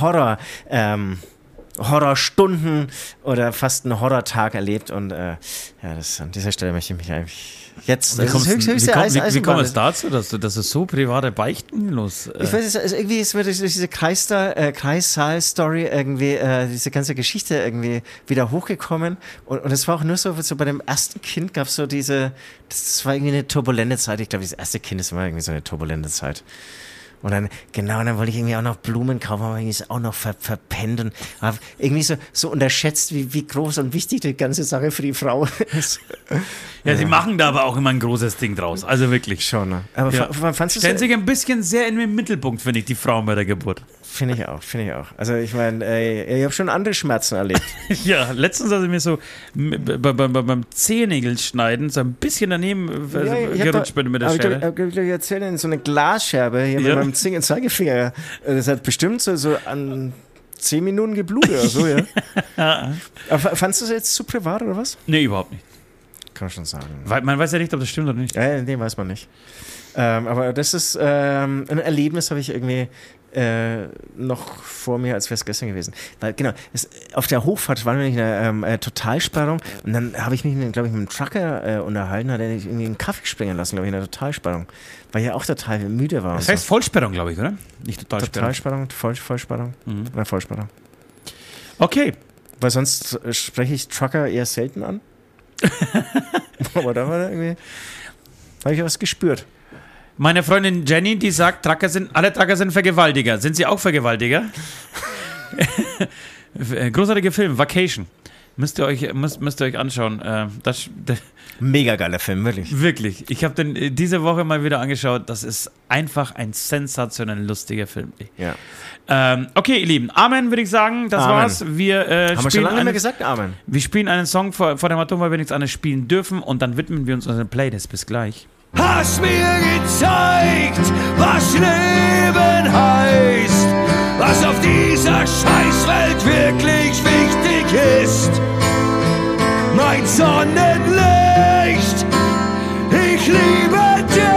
S2: Horrorstunden oder fast einen Horrortag erlebt. Und an dieser Stelle möchte ich mich eigentlich jetzt...
S3: Wie kommt es dazu, dass du so private Beichten los?
S2: Ich weiß es, also irgendwie ist mir durch diese Kreissaal-Story irgendwie diese ganze Geschichte irgendwie wieder hochgekommen und es war auch nur so bei dem ersten Kind gab es so das war irgendwie eine turbulente Zeit. Ich glaube, das erste Kind ist immer irgendwie so eine turbulente Zeit. Und dann wollte ich irgendwie auch noch Blumen kaufen, aber irgendwie ist auch noch verpennt und hab irgendwie so unterschätzt, wie groß und wichtig die ganze Sache für die Frau ist.
S3: Ja, sie machen da aber auch immer ein großes Ding draus. Also wirklich.
S2: Schon, ne? Aber
S3: Ja.
S2: fandst du
S3: Stellen sich ein bisschen sehr in den Mittelpunkt, finde ich, die Frauen bei der Geburt.
S2: Finde ich auch. Also ich meine, ich habe schon andere Schmerzen erlebt.
S3: Ja, letztens hat sie mir so beim Zehennägelschneiden so ein bisschen daneben gerutscht mit der Schere.
S2: Ich habe gleich erzählt, so eine Glasscherbe hier mit meinem Zeigefinger. Das hat bestimmt so an 10 Minuten geblutet oder so, ja. Aber fandst du das jetzt zu privat oder was?
S3: Nee, überhaupt nicht.
S2: Kann man schon sagen.
S3: Weil man weiß ja nicht, ob das stimmt oder nicht.
S2: Ja, nee, weiß man nicht. Aber das ist ein Erlebnis, habe ich irgendwie noch vor mir, als wäre es gestern gewesen. Weil, genau, auf der Hochfahrt waren wir in einer Totalsperrung und dann habe ich mich, glaube ich, mit einem Trucker unterhalten, hat er irgendwie einen Kaffee springen lassen, glaube ich, in der Totalsperrung. Weil er auch total müde war.
S3: Das heißt Vollsperrung, glaube ich, oder? Nicht Totalsperrung.
S2: Totalsperrung, Vollsperrung. Oder Vollsperrung.
S3: Okay.
S2: Weil sonst spreche ich Trucker eher selten an. Aber da war irgendwie, habe ich was gespürt.
S3: Meine Freundin Jenny, die sagt, alle Trucker sind Vergewaltiger. Sind sie auch Vergewaltiger? Großartiger Film, Vacation. Müsst ihr euch anschauen.
S2: Mega geiler Film, wirklich.
S3: Wirklich. Ich habe den diese Woche mal wieder angeschaut. Das ist einfach ein sensationell lustiger Film.
S2: Ja.
S3: Okay, ihr Lieben. Amen, würde ich sagen. Das
S2: Amen.
S3: war's. Wir
S2: Haben wir schon lange nicht mehr gesagt, Amen.
S3: Wir spielen einen Song vor dem Atom, weil wir nichts anderes spielen dürfen. Und dann widmen wir uns unserer Playlist. Bis gleich.
S1: Hast mir gezeigt, was Leben heißt, was auf dieser Scheißwelt wirklich wichtig ist. Mein Sonnenlicht, ich liebe dich.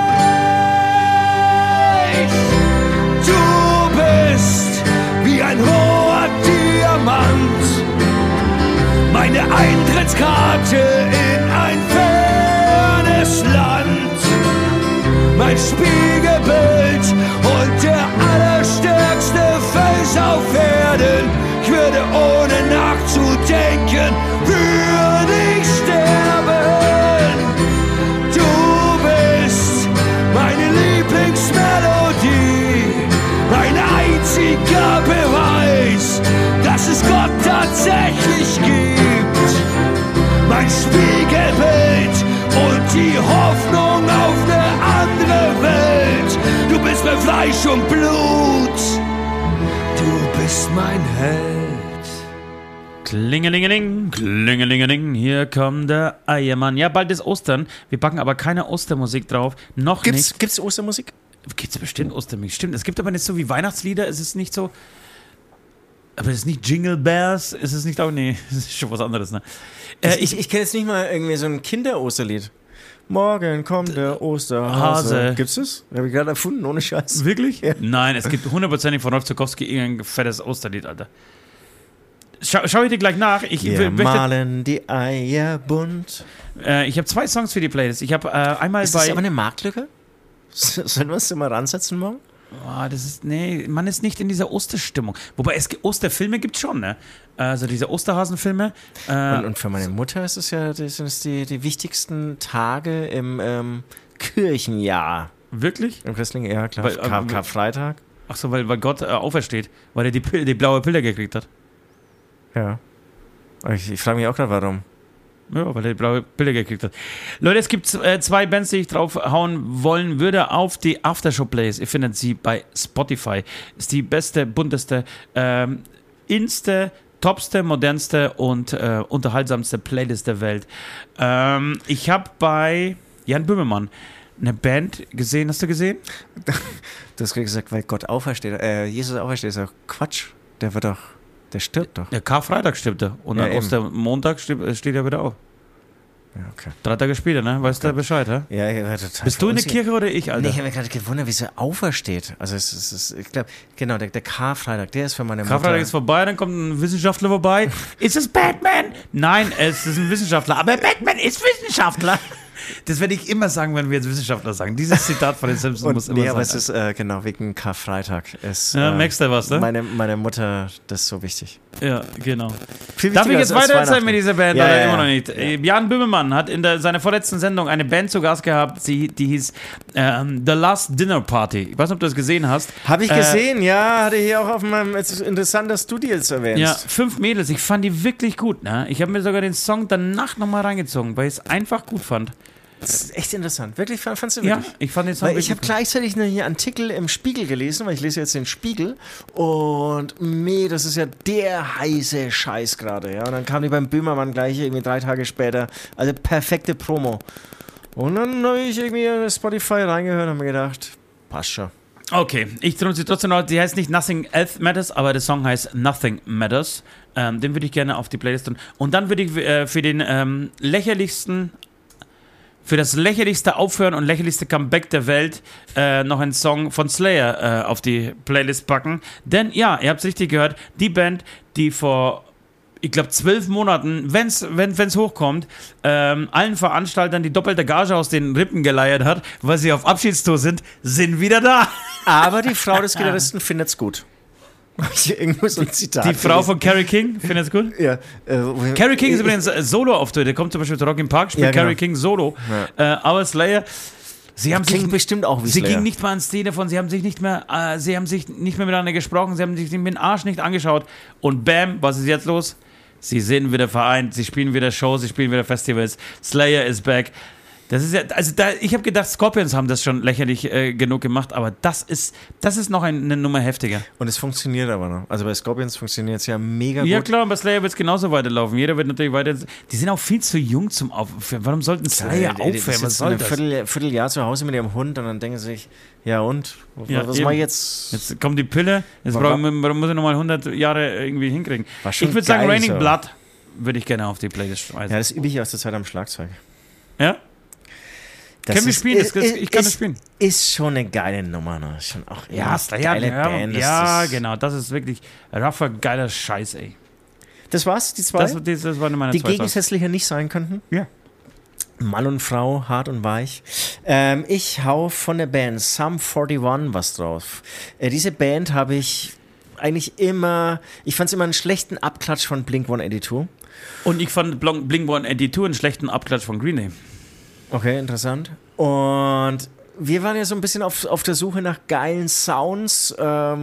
S1: Du bist wie ein hoher Diamant, meine Eintrittskarte in ein fernes Land. Mein Spiegelbild und der allerstärkste Fels auf Erden. Ich würde ohne nachzudenken, würde ich sterben. Du bist meine Lieblingsmelodie, mein einziger Beweis, dass es Gott tatsächlich gibt. Mein Spiegelbild und die Hoffnung auf eine andere Welt. Du bist mein Fleisch und Blut. Du bist mein Held.
S3: Klingelingeling, klingelingeling, hier kommt der Eiermann. Ja, bald ist Ostern. Wir packen aber keine Ostermusik drauf. Noch nicht.
S2: Gibt's Ostermusik?
S3: Gibt's bestimmt Ostermusik. Stimmt, es gibt aber nicht so wie Weihnachtslieder. Es ist nicht so. Aber es ist nicht Jingle Bells. Es ist nicht auch. Nee, es ist schon was anderes, ne?
S2: Ich kenne jetzt nicht mal irgendwie so ein Kinder-Osterlied. Morgen kommt der Osterhase.
S3: Hase.
S2: Gibt's das? Habe ich gerade erfunden, ohne Scheiß.
S3: Wirklich?
S2: Ja.
S3: Nein, es gibt hundertprozentig von Rolf Zukowski irgendein fettes Osterlied, Alter. Schau ich dir gleich nach.
S2: Wir malen die Eier bunt.
S3: Ich habe 2 Songs für die Playlist. Ich habe einmal
S2: Ist das aber eine Marktlücke? Sollen wir es mal ransetzen morgen?
S3: Oh, nee, man ist nicht in dieser Osterstimmung. Wobei, Osterfilme gibt es schon, ne? Also diese Osterhasenfilme.
S2: Und für meine Mutter ist es ja sind es die wichtigsten Tage im Kirchenjahr.
S3: Wirklich?
S2: Im christlichen, ja klar. Karfreitag.
S3: Ach so, weil Gott aufersteht. Weil er die blaue Pille gekriegt hat.
S2: Ja. Ich frage mich auch gerade, warum.
S3: Ja, weil er die blaue Pille gekriegt hat. Leute, es gibt 2 Bands, die ich draufhauen wollen würde auf die Aftershow-Plays. Ihr findet sie bei Spotify. Ist die beste, bunteste, inste, topste, modernste und unterhaltsamste Playlist der Welt. Ich habe bei Jan Böhmermann eine Band gesehen. Hast du gesehen?
S2: Du hast gerade gesagt, weil Gott aufersteht. Jesus aufersteht, ist doch Quatsch. Der stirbt doch.
S3: Ja, Karfreitag stirbt er. Und am Ostermontag steht er wieder auf.
S2: Ja, okay.
S3: 3 Tage später, ne? Weißt du Bescheid, hä?
S2: Ja, ich war total.
S3: Bist du in der Kirche oder ich, Alter?
S2: Nee, ich habe mir gerade gewundert, wie es aufersteht. Also es ist, ich glaube, genau, der Karfreitag, der ist für meine Mutter.
S3: Karfreitag ist vorbei, dann kommt ein Wissenschaftler vorbei. Ist es Batman? Nein, es ist ein Wissenschaftler. Aber Batman ist Wissenschaftler. Das werde ich immer sagen, wenn wir jetzt Wissenschaftler sagen. Dieses Zitat von den Simpsons muss immer sein.
S2: Aber es ist, genau, wegen Karfreitag.
S3: Merkst du was, ne?
S2: Meine Mutter, das ist so wichtig.
S3: Ja, genau.
S2: Viel
S3: Darf ich jetzt weiter erzählen mit dieser Band?
S2: Ja,
S3: oder
S2: ja,
S3: immer noch nicht?
S2: Ja.
S3: Jan Böhmermann hat in seiner vorletzten Sendung eine Band zu Gast gehabt, die hieß The Last Dinner Party. Ich weiß nicht, ob du das gesehen hast.
S2: Habe ich gesehen, ja. Hatte hier auch auf meinem interessanter Studios erwähnt.
S3: Ja, 5 Mädels. Ich fand die wirklich gut, ne? Ich habe mir sogar den Song danach nochmal reingezogen, weil ich es einfach gut fand.
S2: Das ist echt interessant. Wirklich, fandst du wirklich?
S3: Ja, ich fand den Song
S2: weil
S3: wirklich
S2: ich habe gleichzeitig einen Artikel im Spiegel gelesen, weil ich lese jetzt den Spiegel und das ist ja der heiße Scheiß gerade, ja. Und dann kam die beim Böhmermann gleich irgendwie 3 Tage später. Also perfekte Promo. Und dann habe ich irgendwie in Spotify reingehört und mir gedacht, passt schon.
S3: Okay, ich tue sie trotzdem noch. Die heißt nicht Nothing Else Matters, aber der Song heißt Nothing Matters. Den würde ich gerne auf die Playlist tun. Und dann würde ich für das lächerlichste Aufhören und lächerlichste Comeback der Welt noch einen Song von Slayer auf die Playlist packen. Denn ja, ihr habt es richtig gehört, die Band, die vor, ich glaube, 12 Monaten, wenn's hochkommt, allen Veranstaltern die doppelte Gage aus den Rippen geleiert hat, weil sie auf Abschiedstour sind wieder da.
S2: Aber die Frau des Gitarristen findet's gut. Irgendwo so ein Zitat.
S3: Die Frau von Carrie King, findet es gut?
S2: Ja.
S3: Carrie King ist übrigens Solo-Auftritt. Der kommt zum Beispiel zu Rock im Park, spielt
S2: ja, genau.
S3: Carrie King Solo. Ja. Aber Slayer, sie
S2: bestimmt auch wie
S3: sie
S2: Slayer.
S3: ging nicht mal ans Telefon, sie haben sich nicht mehr miteinander gesprochen, sie haben sich den Arsch nicht angeschaut. Und bam, was ist jetzt los? Sie sind wieder vereint, sie spielen wieder Shows, sie spielen wieder Festivals. Slayer is back. Das ist ja, also ich habe gedacht, Scorpions haben das schon lächerlich genug gemacht, aber das ist noch eine Nummer heftiger.
S2: Und es funktioniert aber noch. Also bei Scorpions funktioniert es ja mega gut.
S3: Ja klar, und bei Slayer wird es genauso weiterlaufen. Jeder wird natürlich weiter. Die sind auch viel zu jung zum Aufhören. Warum sollten Slayer aufhören? Was soll das?
S2: Ein Vierteljahr zu Hause mit ihrem Hund und dann denken sie sich, ja und? Was mache ich jetzt?
S3: Jetzt kommt die Pille, jetzt muss ich nochmal 100 Jahre irgendwie hinkriegen.
S2: Ich
S3: würde sagen, Raining Blood würde ich gerne auf die Playlist schmeißen.
S2: Ja, das übe ich aus der Zeit am Schlagzeug.
S3: Ja? Können wir spielen? Ich kann das spielen.
S2: Ist schon eine geile Nummer, ne? Schon auch
S3: eine geile Band. Ja, genau. Das ist wirklich rougher, geiler Scheiß, ey.
S2: Das war's, die 2?
S3: Das waren meine 2
S2: Die gegensätzlicher nicht sein könnten?
S3: Ja.
S2: Mann und Frau, hart und weich. Ich hau von der Band Sum 41 was drauf. Diese Band habe ich eigentlich ich fand es immer einen schlechten Abklatsch von Blink-182.
S3: Und ich fand Blink-182 einen schlechten Abklatsch von Green Day.
S2: Okay, interessant. Und wir waren ja so ein bisschen auf der Suche nach geilen Sounds,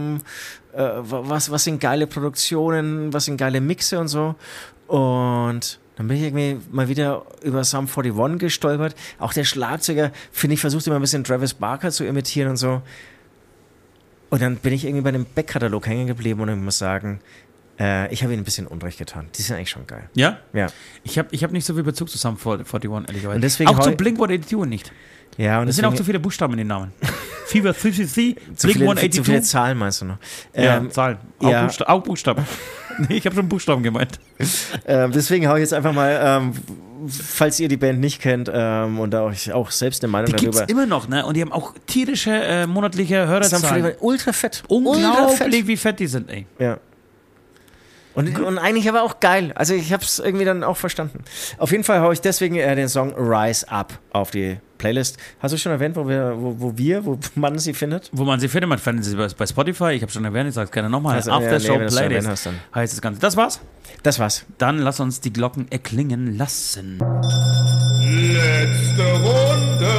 S2: was sind geile Produktionen, was sind geile Mixe und so. Und dann bin ich irgendwie mal wieder über Sum 41 gestolpert. Auch der Schlagzeuger, finde ich, versucht immer ein bisschen Travis Barker zu imitieren und so. Und dann bin ich irgendwie bei dem Backkatalog hängen geblieben und ich muss sagen, Ich habe ihnen ein bisschen Unrecht getan. Die sind eigentlich schon geil.
S3: Ja?
S2: Ja.
S3: Ich hab nicht so viel Bezug zu Sum 41, ehrlicherweise.
S2: Und deswegen
S3: auch zu Blink-182 nicht.
S2: Ja, und
S3: Es sind auch zu viele Buchstaben in den Namen. Fever 53, Blink-182.
S2: zu viele Zahlen meinst du noch?
S3: Zahlen.
S2: ja.
S3: Auch Buchstaben. Nee, ich habe schon Buchstaben gemeint.
S2: Deswegen hau ich jetzt einfach mal, falls ihr die Band nicht kennt und da euch auch selbst eine Meinung
S3: Die
S2: darüber...
S3: gibt's immer noch, ne? Und die haben auch tierische monatliche Hörerzahlen.
S2: Ultra fett.
S3: Unglaublich, wie fett die sind, ey.
S2: Ja. Und eigentlich aber auch geil. Also ich habe es irgendwie dann auch verstanden. Auf jeden Fall haue ich deswegen den Song Rise Up auf die Playlist. Hast du schon erwähnt, wo man sie findet?
S3: Wo man sie findet, man findet sie bei Spotify. Ich habe schon erwähnt, ich sage es gerne nochmal.
S2: Also,
S3: After Show
S2: wenn du es erwähnt
S3: Playlist
S2: hast, dann.
S3: heißt das Ganze. Das war's.
S2: Das war's.
S3: Dann lass uns die Glocken erklingen lassen.
S1: Letzte Runde.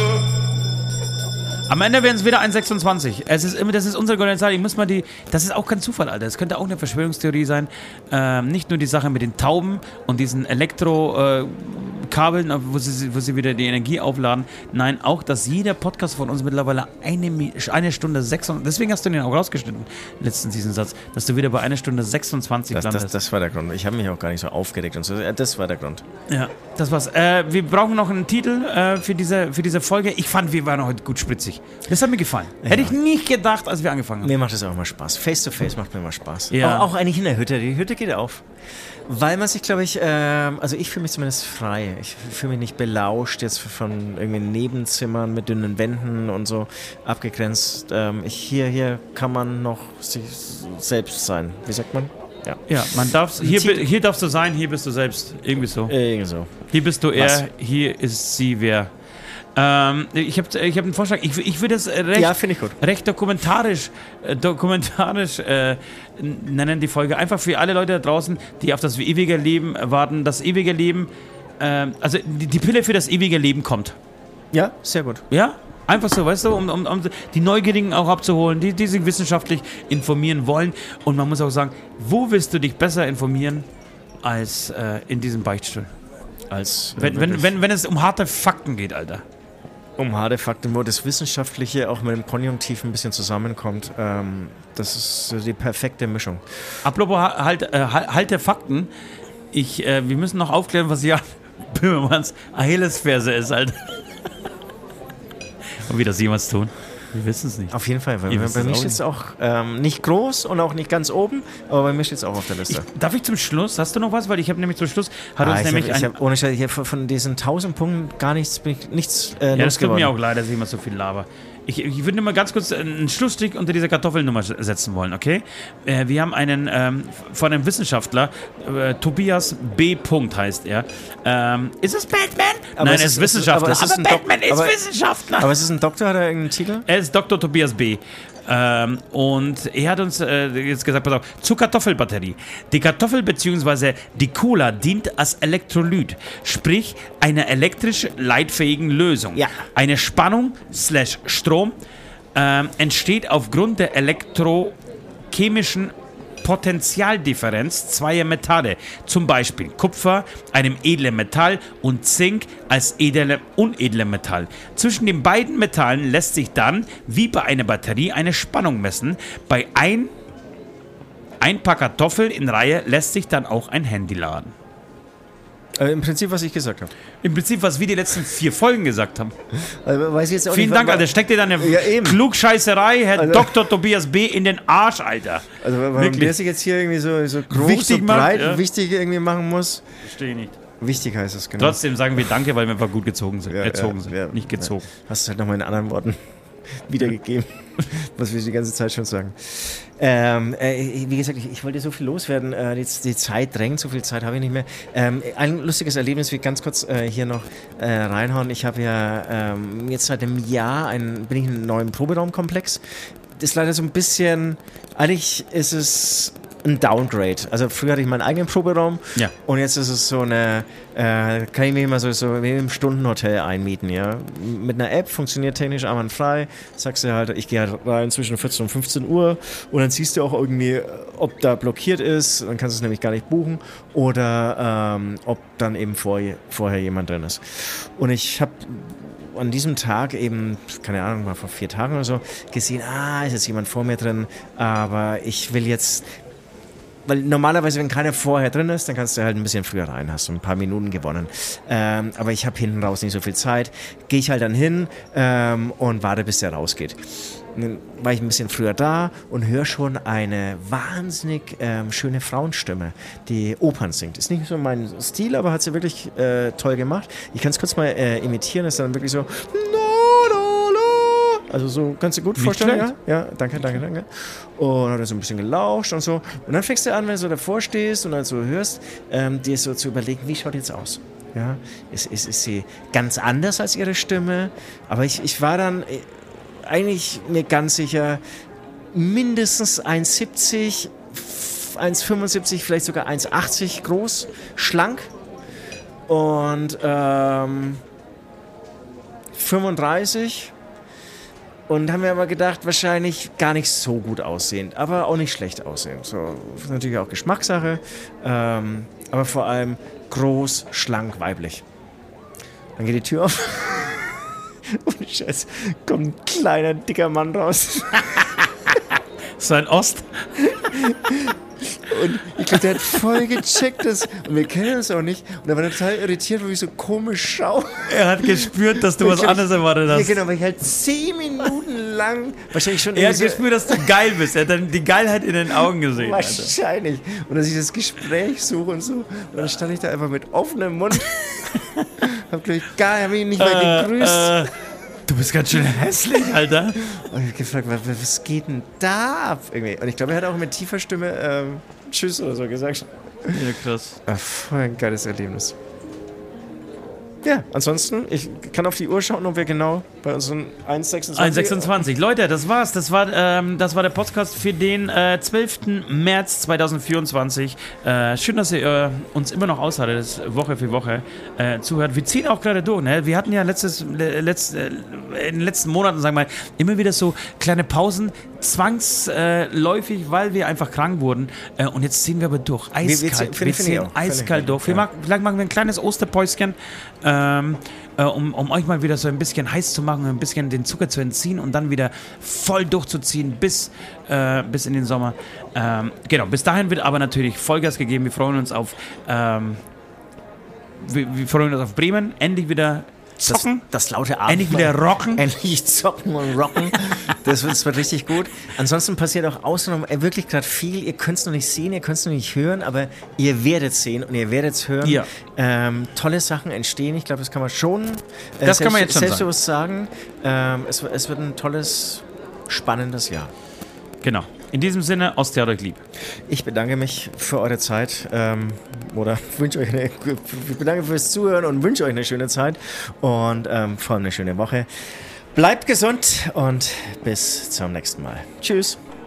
S3: Am Ende werden es wieder 1,26. Das ist unsere goldene Zahl. Das ist auch kein Zufall, Alter. Das könnte auch eine Verschwörungstheorie sein. Nicht nur die Sache mit den Tauben und diesen Elektrokabeln, wo sie wieder die Energie aufladen. Nein, auch, dass jeder Podcast von uns mittlerweile eine Stunde 26. Deswegen hast du den auch rausgeschnitten, letztens diesen Satz, dass du wieder bei 1 Stunde 26 landest.
S2: Das war der Grund. Ich habe mich auch gar nicht so aufgeregt und so. Das war der Grund.
S3: Ja, das war's. Wir brauchen noch einen Titel für diese Folge. Ich fand, wir waren heute gut spritzig. Das hat mir gefallen.
S2: Ja.
S3: Hätte ich nicht gedacht, als wir angefangen haben.
S2: Mir macht das auch mal Spaß. Face to Face macht mir mal Spaß.
S3: Ja.
S2: Auch eigentlich in der Hütte. Die Hütte geht auf. Weil man sich, glaube ich, also ich fühle mich zumindest frei. Ich fühle mich nicht belauscht jetzt von irgendwie Nebenzimmern mit dünnen Wänden und so abgegrenzt. Hier kann man noch sich selbst sein. Wie sagt man?
S3: Ja, man darf hier darfst du sein, hier bist du selbst. Irgendwie so.
S2: Irgendwie so.
S3: Hier bist du er,
S2: Was?
S3: hier ist sie wer. Ich hab einen Vorschlag. Ich würde es
S2: Finde ich gut.
S3: recht dokumentarisch nennen, die Folge. Einfach für alle Leute da draußen, die auf das ewige Leben warten. Das ewige Leben, also die Pille für das ewige Leben kommt.
S2: Ja, sehr gut.
S3: Ja? Einfach so, weißt du, um die Neugierigen auch abzuholen, die sich wissenschaftlich informieren wollen. Und man muss auch sagen, wo willst du dich besser informieren als in diesem Beichtstuhl? Wenn es um harte Fakten geht, Alter.
S2: Um harte Fakten, wo das Wissenschaftliche auch mit dem Konjunktiv ein bisschen zusammenkommt. Das ist so die perfekte Mischung.
S3: Apropos halte Fakten. Wir müssen noch aufklären, was Jan Böhmermanns Achillesferse ist, Alter. Und wie das jemals tun? Wir wissen es nicht.
S2: Auf jeden Fall, weil bei mir steht es auch nicht groß und auch nicht ganz oben, aber bei mir steht es auch auf der Liste.
S3: Darf ich zum Schluss? Hast du noch was? Weil ich habe nämlich zum Schluss
S2: ich habe ohne Scheiß, von diesen 1000 Punkten gar nichts
S3: ja, das tut mir auch leid, dass ich immer so viel laber. Ich würde nur mal ganz kurz einen Schlussstrich unter dieser Kartoffelnummer setzen wollen, okay? Wir haben einen von einem Wissenschaftler, Tobias B. heißt er. Ist es Batman?
S2: Aber
S3: Nein, er ist Wissenschaftler.
S2: Aber
S3: Batman ist Wissenschaftler.
S2: Aber ist es ein Doktor, hat er irgendeinen Titel?
S3: Er ist Dr. Tobias B. Und er hat uns jetzt gesagt, pass auf, zur Kartoffelbatterie. Die Kartoffel bzw. die Cola dient als Elektrolyt, sprich einer elektrisch leitfähigen Lösung.
S2: Ja.
S3: Eine Spannung / Strom entsteht aufgrund der elektrochemischen Potentialdifferenz zweier Metalle, zum Beispiel Kupfer, einem edlen Metall, und Zink als unedlem Metall. Zwischen den beiden Metallen lässt sich dann, wie bei einer Batterie, eine Spannung messen. Bei ein Paar Kartoffel in Reihe lässt sich dann auch ein Handy laden.
S2: Im Prinzip, was ich gesagt habe.
S3: Im Prinzip, was wir die letzten 4 Folgen gesagt haben.
S2: Weiß ich jetzt auch
S3: Vielen
S2: nicht,
S3: Dank, Alter. Steckt dir deine Klugscheißerei, Herr Dr. Tobias B. in den Arsch, Alter.
S2: Also, warum der sich jetzt hier irgendwie so groß
S3: Wichtig
S2: und
S3: macht,
S2: breit
S3: ja.
S2: wichtig irgendwie machen muss?
S3: Verstehe ich nicht.
S2: Wichtig heißt es, genau.
S3: Trotzdem sagen wir Danke, weil wir einfach gut erzogen sind.
S2: Ja.
S3: Nicht gezogen.
S2: Hast du halt nochmal in anderen Worten wiedergegeben, was wir die ganze Zeit schon sagen. Wie gesagt, ich wollte so viel loswerden. Die Zeit drängt, so viel Zeit habe ich nicht mehr. Ein lustiges Erlebnis, will ich ganz kurz hier noch reinhauen. Ich habe ja jetzt seit einem Jahr bin ich in einem neuen Proberaumkomplex. Das ist leider so ein bisschen, eigentlich ist es ein Downgrade. Also früher hatte ich meinen eigenen Proberaum,
S3: Ja.
S2: und jetzt ist es so eine, kann ich mir immer so wie im Stundenhotel einmieten, ja. Mit einer App, funktioniert technisch einwandfrei, sagst du halt, ich gehe halt rein zwischen 14 und 15 Uhr und dann siehst du auch irgendwie, ob da blockiert ist, dann kannst du es nämlich gar nicht buchen, oder ob dann eben vorher jemand drin ist. Und ich habe an diesem Tag eben, keine Ahnung, mal vor 4 Tagen oder so, gesehen, ist jetzt jemand vor mir drin, aber ich will jetzt weil normalerweise, wenn keiner vorher drin ist, dann kannst du halt ein bisschen früher rein, hast du ein paar Minuten gewonnen. Aber ich habe hinten raus nicht so viel Zeit. Gehe ich halt dann hin und warte, bis der rausgeht. Dann war ich ein bisschen früher da und höre schon eine wahnsinnig schöne Frauenstimme, die Opern singt. Ist nicht so mein Stil, aber hat sie wirklich toll gemacht. Ich kann es kurz mal imitieren, das ist dann wirklich so. Also so, kannst du gut vorstellen, ja? Ja, danke. Und hat so ein bisschen gelauscht und so. Und dann fängst du an, wenn du so davor stehst und dann so hörst, dir so zu überlegen, wie schaut die jetzt aus? Ja, ist sie ganz anders als ihre Stimme? Aber ich war dann eigentlich mir ganz sicher, mindestens 1,70, 1,75, vielleicht sogar 1,80 groß, schlank und 35. Und haben wir aber gedacht, wahrscheinlich gar nicht so gut aussehend, aber auch nicht schlecht aussehend. So, ist natürlich auch Geschmackssache, aber vor allem groß, schlank, weiblich. Dann geht die Tür auf. Ohne Scheiß, kommt ein kleiner, dicker Mann raus.
S3: So ein Ost.
S2: Und ich glaube, der hat voll gecheckt das. Und wir kennen uns auch nicht. Und er war total irritiert, weil ich so komisch schaue.
S3: Er hat gespürt, dass du was anderes erwartet hast.
S2: Ja, genau, weil ich halt 10 Minuten lang wahrscheinlich schon...
S3: Er hat gespürt, dass du geil bist. Er hat dann die Geilheit in den Augen gesehen.
S2: Wahrscheinlich. Alter. Und dass ich das Gespräch suche und so. Und dann stand ich da einfach mit offenem Mund. Hab ihn nicht mehr gegrüßt.
S3: Du bist ganz schön hässlich, Alter.
S2: Und ich hab gefragt, was geht denn da ab? Irgendwie. Und ich glaube, er hat auch mit tiefer Stimme Tschüss oder so gesagt.
S3: Ja, krass.
S2: Voll ein geiles Erlebnis. Ja, ansonsten, ich kann auf die Uhr schauen, ob wir genau bei unseren 1,26...
S3: 1,26. Leute, das war's. Das war der Podcast für den 12. März 2024. Schön, dass ihr uns immer noch aushaltet, Woche für Woche zuhört. Wir ziehen auch gerade durch. Ne? Wir hatten ja in den letzten Monaten, sagen wir mal, immer wieder so kleine Pausen, zwangsläufig, weil wir einfach krank wurden. Und jetzt ziehen wir aber durch. Eiskalt. Wir ziehen eiskalt durch. Vielleicht machen wir ein kleines Osterpäuschen, um euch mal wieder so ein bisschen heiß zu machen, ein bisschen den Zucker zu entziehen und dann wieder voll durchzuziehen bis in den Sommer. Genau, bis dahin wird aber natürlich Vollgas gegeben. Wir freuen uns auf Bremen, endlich wieder zocken.
S2: Das laute Abend.
S3: Endlich wieder rocken.
S2: Endlich zocken und rocken. Das wird richtig gut. Ansonsten passiert auch außenrum wirklich gerade viel. Ihr könnt es noch nicht sehen, ihr könnt es noch nicht hören, aber ihr werdet sehen und ihr werdet es hören.
S3: Ja.
S2: Tolle Sachen entstehen. Ich glaube, das kann man schon
S3: selbstbewusst
S2: sagen. Es wird ein tolles, spannendes Jahr.
S3: Genau. In diesem Sinne, Ostia hat euch lieb.
S2: Ich bedanke mich für eure Zeit ich bedanke fürs Zuhören und wünsche euch eine schöne Zeit und vor allem eine schöne Woche. Bleibt gesund und bis zum nächsten Mal. Tschüss.